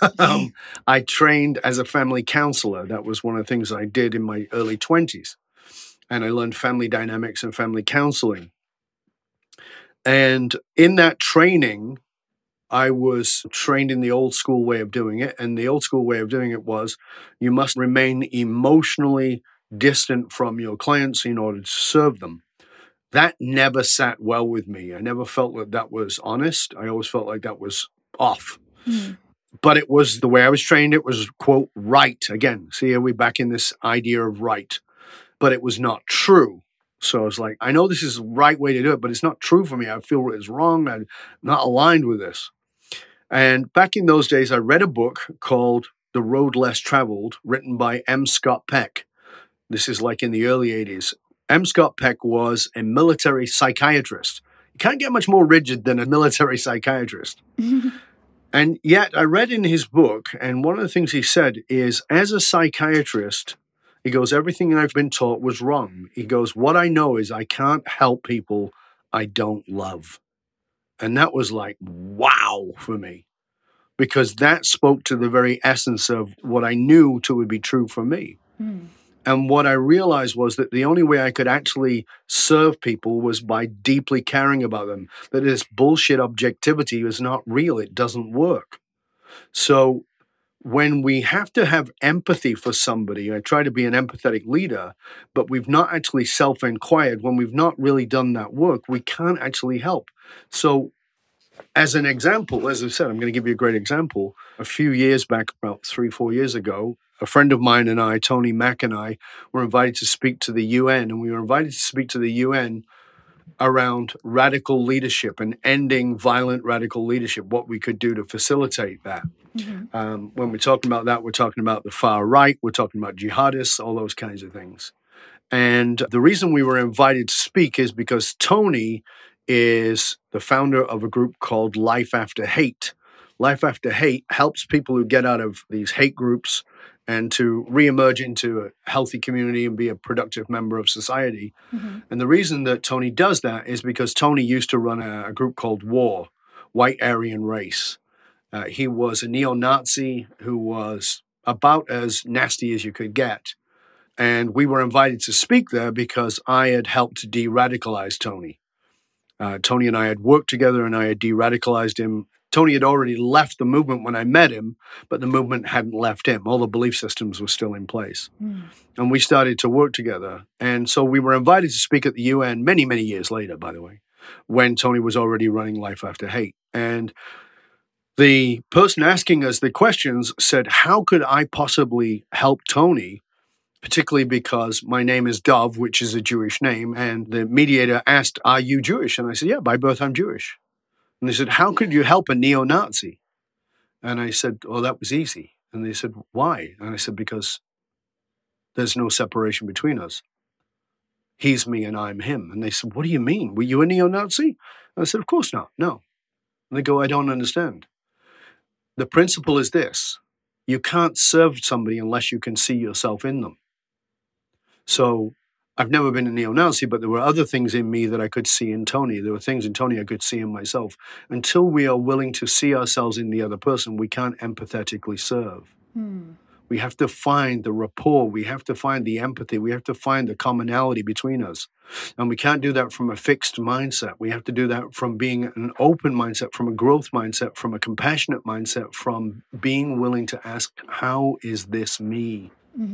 I trained as a family counselor. That was one of the things I did in my early 20s. And I learned family dynamics and family counseling. And in that training, I was trained in the old school way of doing it. And the old school way of doing it was you must remain emotionally distant from your clients in order to serve them. That never sat well with me. I never felt that that was honest. I always felt like that was off. Mm. But it was the way I was trained. It was, quote, right. Again, see, are we back in this idea of right? But it was not true. So I was like, I know this is the right way to do it, but it's not true for me. I feel it's wrong. I'm not aligned with this. And back in those days, I read a book called The Road Less Traveled, written by M. Scott Peck. This is like in the early 80s. M. Scott Peck was a military psychiatrist. You can't get much more rigid than a military psychiatrist. And yet I read in his book, and one of the things he said is, as a psychiatrist, he goes, everything I've been taught was wrong. He goes, what I know is I can't help people I don't love. And that was like, wow, for me, because that spoke to the very essence of what I knew to would be true for me. Mm. And what I realized was that the only way I could actually serve people was by deeply caring about them, that this bullshit objectivity is not real. It doesn't work. So when we have to have empathy for somebody, I try to be an empathetic leader, but we've not actually self-inquired, when we've not really done that work, we can't actually help. So as an example, as I said, I'm going to give you a great example. A few years back, about 3-4 years ago, a friend of mine and I, Tony Mack and I, were invited to speak to the UN, and we were invited to speak to the UN around radical leadership and ending violent radical leadership, what we could do to facilitate that. Mm-hmm. When we're talking about that, we're talking about the far right, we're talking about jihadists, all those kinds of things. And the reason we were invited to speak is because Tony is the founder of a group called Life After Hate. Life After Hate helps people who get out of these hate groups and to reemerge into a healthy community and be a productive member of society. Mm-hmm. And the reason that Tony does that is because Tony used to run a group called WAR, White Aryan Race. He was a neo-Nazi who was about as nasty as you could get. And we were invited to speak there because I had helped de-radicalize Tony. Tony and I had worked together and I had de-radicalized him. Tony had already left the movement when I met him, but the movement hadn't left him. All the belief systems were still in place. Mm. And we started to work together. And so we were invited to speak at the UN many, many years later, by the way, when Tony was already running Life After Hate. And the person asking us the questions said, how could I possibly help Tony particularly because my name is Dov, which is a Jewish name. And the mediator asked, "Are you Jewish?" And I said, "Yeah, by birth I'm Jewish." And they said, "How could you help a neo-Nazi?" And I said, "Oh, that was easy." And they said, "Why?" And I said, "Because there's no separation between us. He's me and I'm him." And they said, "What do you mean? Were you a neo-Nazi?" And I said, "Of course not. No." And they go, "I don't understand." The principle is this: you can't serve somebody unless you can see yourself in them. So I've never been a neo-Nazi, but there were other things in me that I could see in Tony. There were things in Tony I could see in myself. Until we are willing to see ourselves in the other person, we can't empathetically serve. We have to find the rapport. We have to find the empathy. We have to find the commonality between us. And we can't do that from a fixed mindset. We have to do that from being an open mindset, from a growth mindset, from a compassionate mindset, from being willing to ask, how is this me?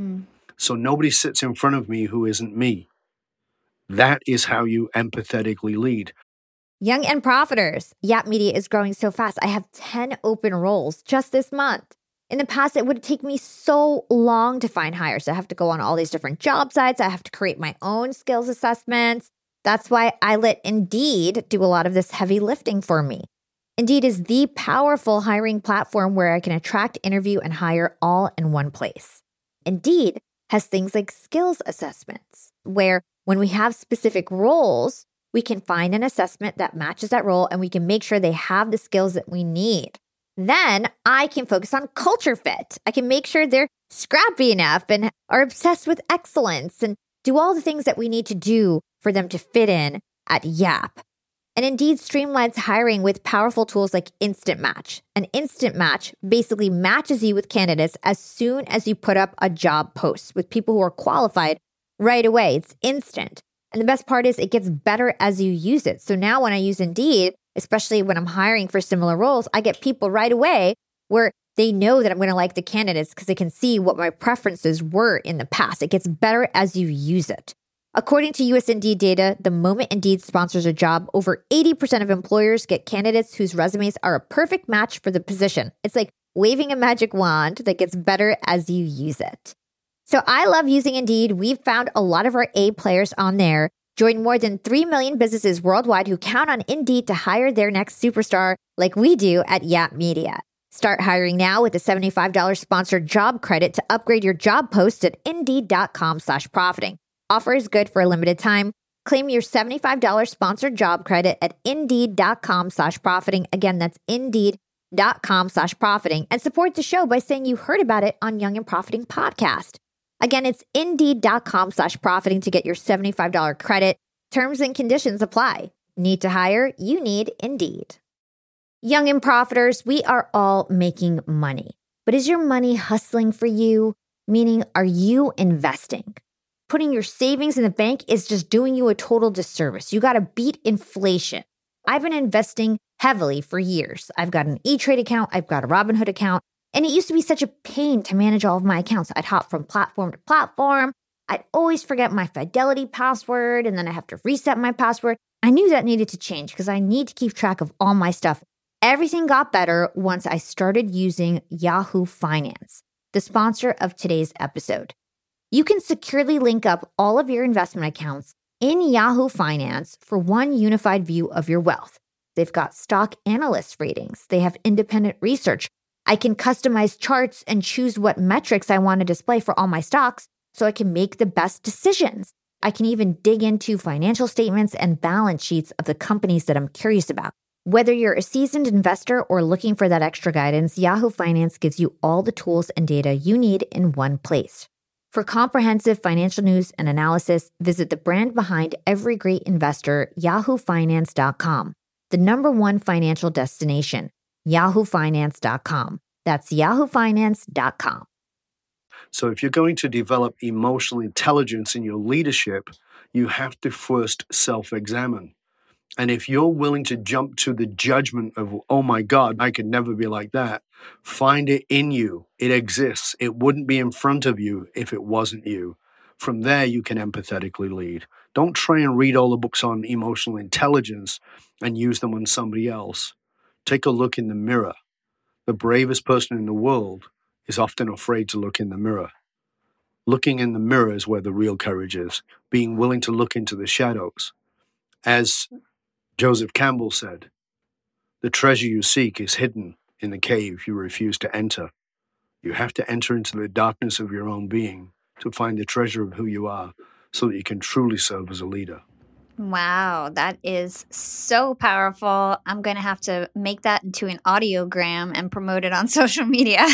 So nobody sits in front of me who isn't me. That is how you empathetically lead. Young and Profiters. Yap Media is growing so fast. I have 10 open roles just this month. In the past, it would take me so long to find hires. I have to go on all these different job sites. I have to create my own skills assessments. That's why I let Indeed do a lot of this heavy lifting for me. Indeed is the powerful hiring platform where I can attract, interview, and hire all in one place. Indeed has things like skills assessments, where when we have specific roles, we can find an assessment that matches that role and we can make sure they have the skills that we need. Then I can focus on culture fit. I can make sure they're scrappy enough and are obsessed with excellence and do all the things that we need to do for them to fit in at Yap. And Indeed streamlines hiring with powerful tools like Instant Match. An Instant Match basically matches you with candidates as soon as you put up a job post with people who are qualified right away. It's instant. And the best part is it gets better as you use it. So now when I use Indeed, especially when I'm hiring for similar roles, I get people right away where they know that I'm going to like the candidates because they can see what my preferences were in the past. It gets better as you use it. According to US Indeed data, the moment Indeed sponsors a job, over 80% of employers get candidates whose resumes are a perfect match for the position. It's like waving a magic wand that gets better as you use it. So I love using Indeed. We've found a lot of our A players on there. Join more than 3 million businesses worldwide who count on Indeed to hire their next superstar like we do at Yap Media. Start hiring now with a $75 sponsored job credit to upgrade your job post at Indeed.com/profiting. Offer is good for a limited time. Claim your $75 sponsored job credit at Indeed.com/profiting. Again, that's Indeed.com/profiting. And support the show by saying you heard about it on Young and Profiting Podcast. Again, it's Indeed.com/profiting to get your $75 credit. Terms and conditions apply. Need to hire? You need Indeed. Young and Profiters, we are all making money. But is your money hustling for you? Meaning, are you investing? Putting your savings in the bank is just doing you a total disservice. You got to beat inflation. I've been investing heavily for years. I've got an E-Trade account. I've got a Robinhood account. And it used to be such a pain to manage all of my accounts. I'd hop from platform to platform. I'd always forget my Fidelity password, and then I have to reset my password. I knew that needed to change because I need to keep track of all my stuff. Everything got better once I started using Yahoo Finance, the sponsor of today's episode. You can securely link up all of your investment accounts in Yahoo Finance for one unified view of your wealth. They've got stock analyst ratings. They have independent research. I can customize charts and choose what metrics I want to display for all my stocks so I can make the best decisions. I can even dig into financial statements and balance sheets of the companies that I'm curious about. Whether you're a seasoned investor or looking for that extra guidance, Yahoo Finance gives you all the tools and data you need in one place. For comprehensive financial news and analysis, visit the brand behind every great investor, yahoofinance.com, the #1 financial destination, yahoofinance.com. That's yahoofinance.com. So if you're going to develop emotional intelligence in your leadership, you have to first self-examine. And if you're willing to jump to the judgment of, oh my God, I could never be like that, find it in you. It exists. It wouldn't be in front of you if it wasn't you. From there, you can empathetically lead. Don't try and read all the books on emotional intelligence and use them on somebody else. Take a look in the mirror. The bravest person in the world is often afraid to look in the mirror. Looking in the mirror is where the real courage is. Being willing to look into the shadows. As Joseph Campbell said, the treasure you seek is hidden in the cave you refuse to enter. You have to enter into the darkness of your own being to find the treasure of who you are so that you can truly serve as a leader. Wow, that is so powerful. I'm going to have to make that into an audiogram and promote it on social media.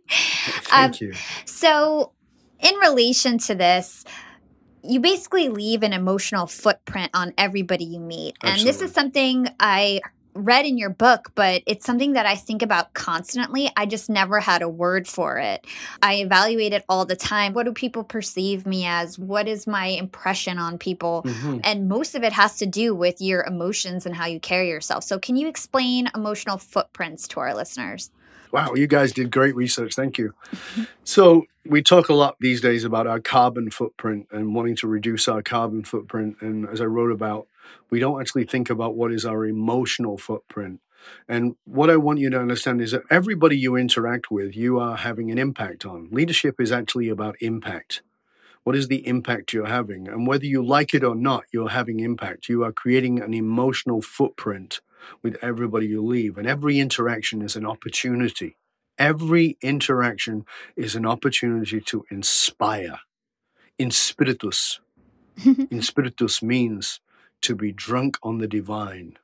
Thank you. So, in relation to this, you basically leave an emotional footprint on everybody you meet. And this Absolutely. is something I read in your book, but it's something that I think about constantly. I just never had a word for it. I evaluate it all the time. What do people perceive me as? What is my impression on people? Mhm. And most of it has to do with your emotions and how you carry yourself. So, can you explain emotional footprints to our listeners? Wow, you guys did great research. Thank you. So we talk a lot these days about our carbon footprint and wanting to reduce our carbon footprint. And as I wrote about, we don't actually think about what is our emotional footprint. And what I want you to understand is that everybody you interact with, you are having an impact on. Leadership is actually about impact. What is the impact you're having? And whether you like it or not, you're having impact. You are creating an emotional footprint with everybody you leave. And every interaction is an opportunity. Every interaction is an opportunity to inspire. Inspiritus. Inspiritus means to be drunk on the divine.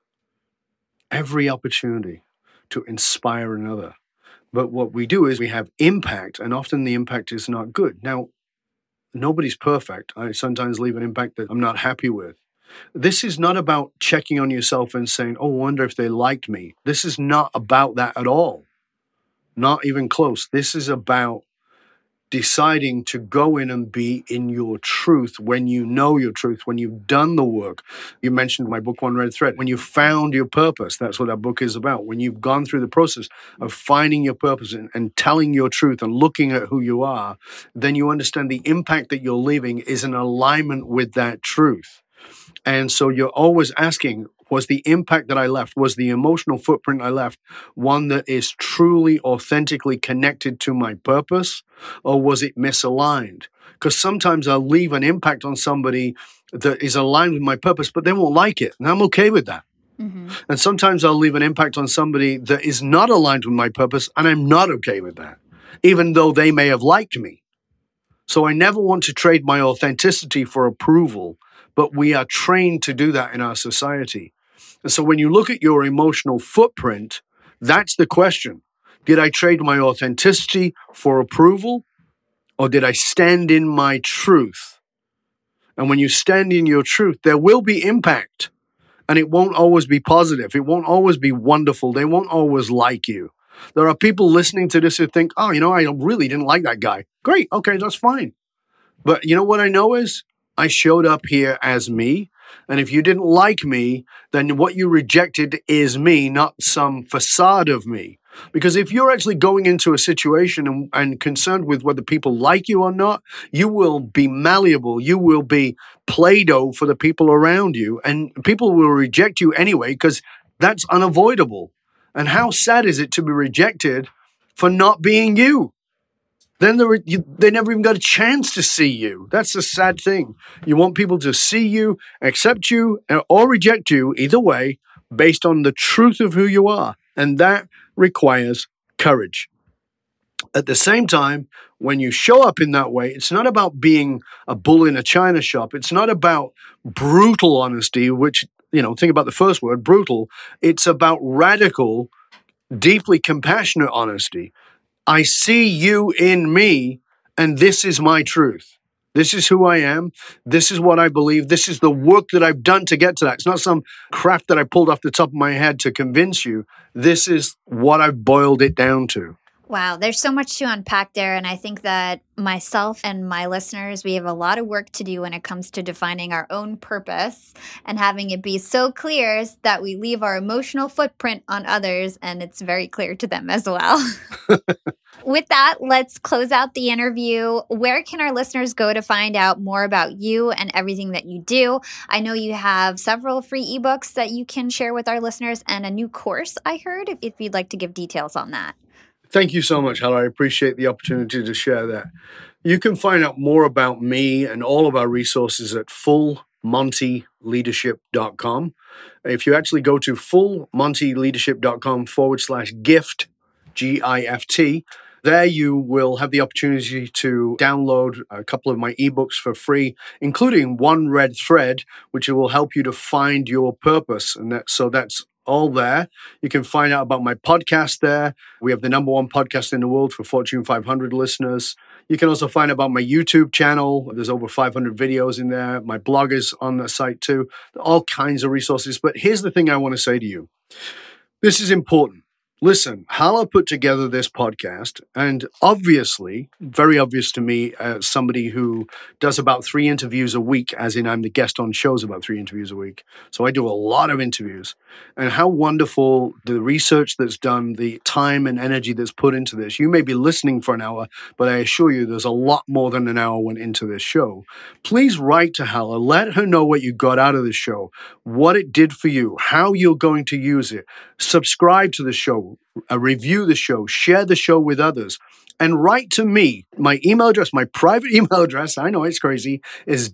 Every opportunity to inspire another. But what we do is we have impact, and often the impact is not good. Now, nobody's perfect. I sometimes leave an impact that I'm not happy with. This is not about checking on yourself and saying, oh, I wonder if they liked me. This is not about that at all. Not even close. This is about deciding to go in and be in your truth when you know your truth, when you've done the work. You mentioned my book, One Red Thread. When you found your purpose, that's what our book is about. When you've gone through the process of finding your purpose and telling your truth and looking at who you are, then you understand the impact that you're leaving is in alignment with that truth. And so you're always asking, was the impact that I left, was the emotional footprint I left one that is truly, authentically connected to my purpose, or was it misaligned? Because sometimes I'll leave an impact on somebody that is aligned with my purpose, but they won't like it. And I'm okay with that. Mm-hmm. And sometimes I'll leave an impact on somebody that is not aligned with my purpose, and I'm not okay with that, even though they may have liked me. So I never want to trade my authenticity for approval, but we are trained to do that in our society. And so when you look at your emotional footprint, that's the question. Did I trade my authenticity for approval, or did I stand in my truth? And when you stand in your truth, there will be impact, and it won't always be positive. It won't always be wonderful. They won't always like you. There are people listening to this who think, oh, I really didn't like that guy. Great. Okay, that's fine. But you know what I know is I showed up here as me. And if you didn't like me, then what you rejected is me, not some facade of me. Because if you're actually going into a situation and concerned with whether people like you or not, you will be malleable. You will be Play-Doh for the people around you. And people will reject you anyway, because that's unavoidable. And how sad is it to be rejected for not being you? Then they never even got a chance to see you. That's the sad thing. You want people to see you, accept you, or reject you, either way, based on the truth of who you are. And that requires courage. At the same time, when you show up in that way, it's not about being a bull in a china shop. It's not about brutal honesty, which, think about the first word, brutal. It's about radical, deeply compassionate honesty. I see you in me, and this is my truth. This is who I am. This is what I believe. This is the work that I've done to get to that. It's not some crap that I pulled off the top of my head to convince you. This is what I've boiled it down to. Wow, there's so much to unpack there. And I think that myself and my listeners, we have a lot of work to do when it comes to defining our own purpose and having it be so clear that we leave our emotional footprint on others and it's very clear to them as well. With that, let's close out the interview. Where can our listeners go to find out more about you and everything that you do? I know you have several free ebooks that you can share with our listeners and a new course, I heard, if you'd like to give details on that. Thank you so much, Heather. I appreciate the opportunity to share that. You can find out more about me and all of our resources at fullmontyleadership.com. If you actually go to fullmontyleadership.com/gift, GIFT, there you will have the opportunity to download a couple of my ebooks for free, including One Red Thread, which will help you to find your purpose. And that's all there. You can find out about my podcast there. We have the #1 podcast in the world for Fortune 500 listeners. You can also find out about my YouTube channel. There's over 500 videos in there. My blog is on the site too. All kinds of resources. But here's the thing I want to say to you. This is important. Listen, Hala put together this podcast, and obviously, very obvious to me, as somebody who does about 3 interviews a week, as in I'm the guest on shows about 3 interviews a week. So I do a lot of interviews. And how wonderful the research that's done, the time and energy that's put into this. You may be listening for an hour, but I assure you there's a lot more than an hour went into this show. Please write to Hala. Let her know what you got out of the show, what it did for you, how you're going to use it. Subscribe to the show. Review the show, share the show with others, and write to me. My email address, my private email address, I know it's crazy, is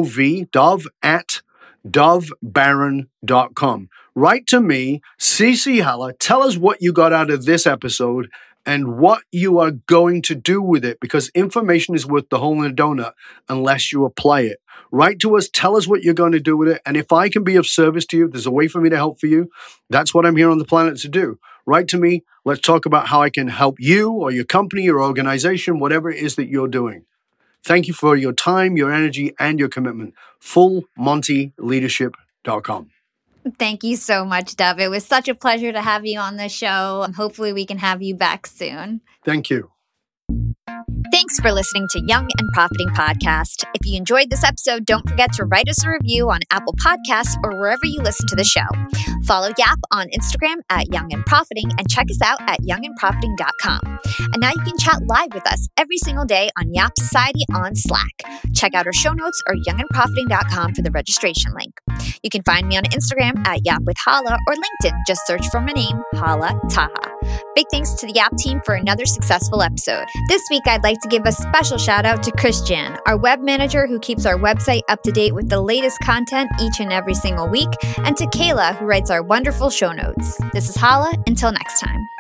dov@dovbaron.com. Write to me, CC Hala, tell us what you got out of this episode and what you are going to do with it, because information is worth the hole in a donut unless you apply it. Write to us, tell us what you're going to do with it, and if I can be of service to you, if there's a way for me to help for you, that's what I'm here on the planet to do. Write to me. Let's talk about how I can help you or your company, your organization, whatever it is that you're doing. Thank you for your time, your energy, and your commitment. fullmontyleadership.com. Thank you so much, Dov. It was such a pleasure to have you on the show. Hopefully we can have you back soon. Thank you. Thanks for listening to Young and Profiting Podcast. If you enjoyed this episode, don't forget to write us a review on Apple Podcasts or wherever you listen to the show. Follow Yap on Instagram at Young and Profiting and check us out at youngandprofiting.com. And now you can chat live with us every single day on Yap Society on Slack. Check out our show notes or youngandprofiting.com for the registration link. You can find me on Instagram at Yap with Hala or LinkedIn. Just search for my name, Hala Taha. Big thanks to the Yap team for another successful episode. This week, I'd like to give a special shout out to Christian, our web manager who keeps our website up to date with the latest content each and every single week, and to Kayla, who writes our wonderful show notes. This is Hala. Until next time.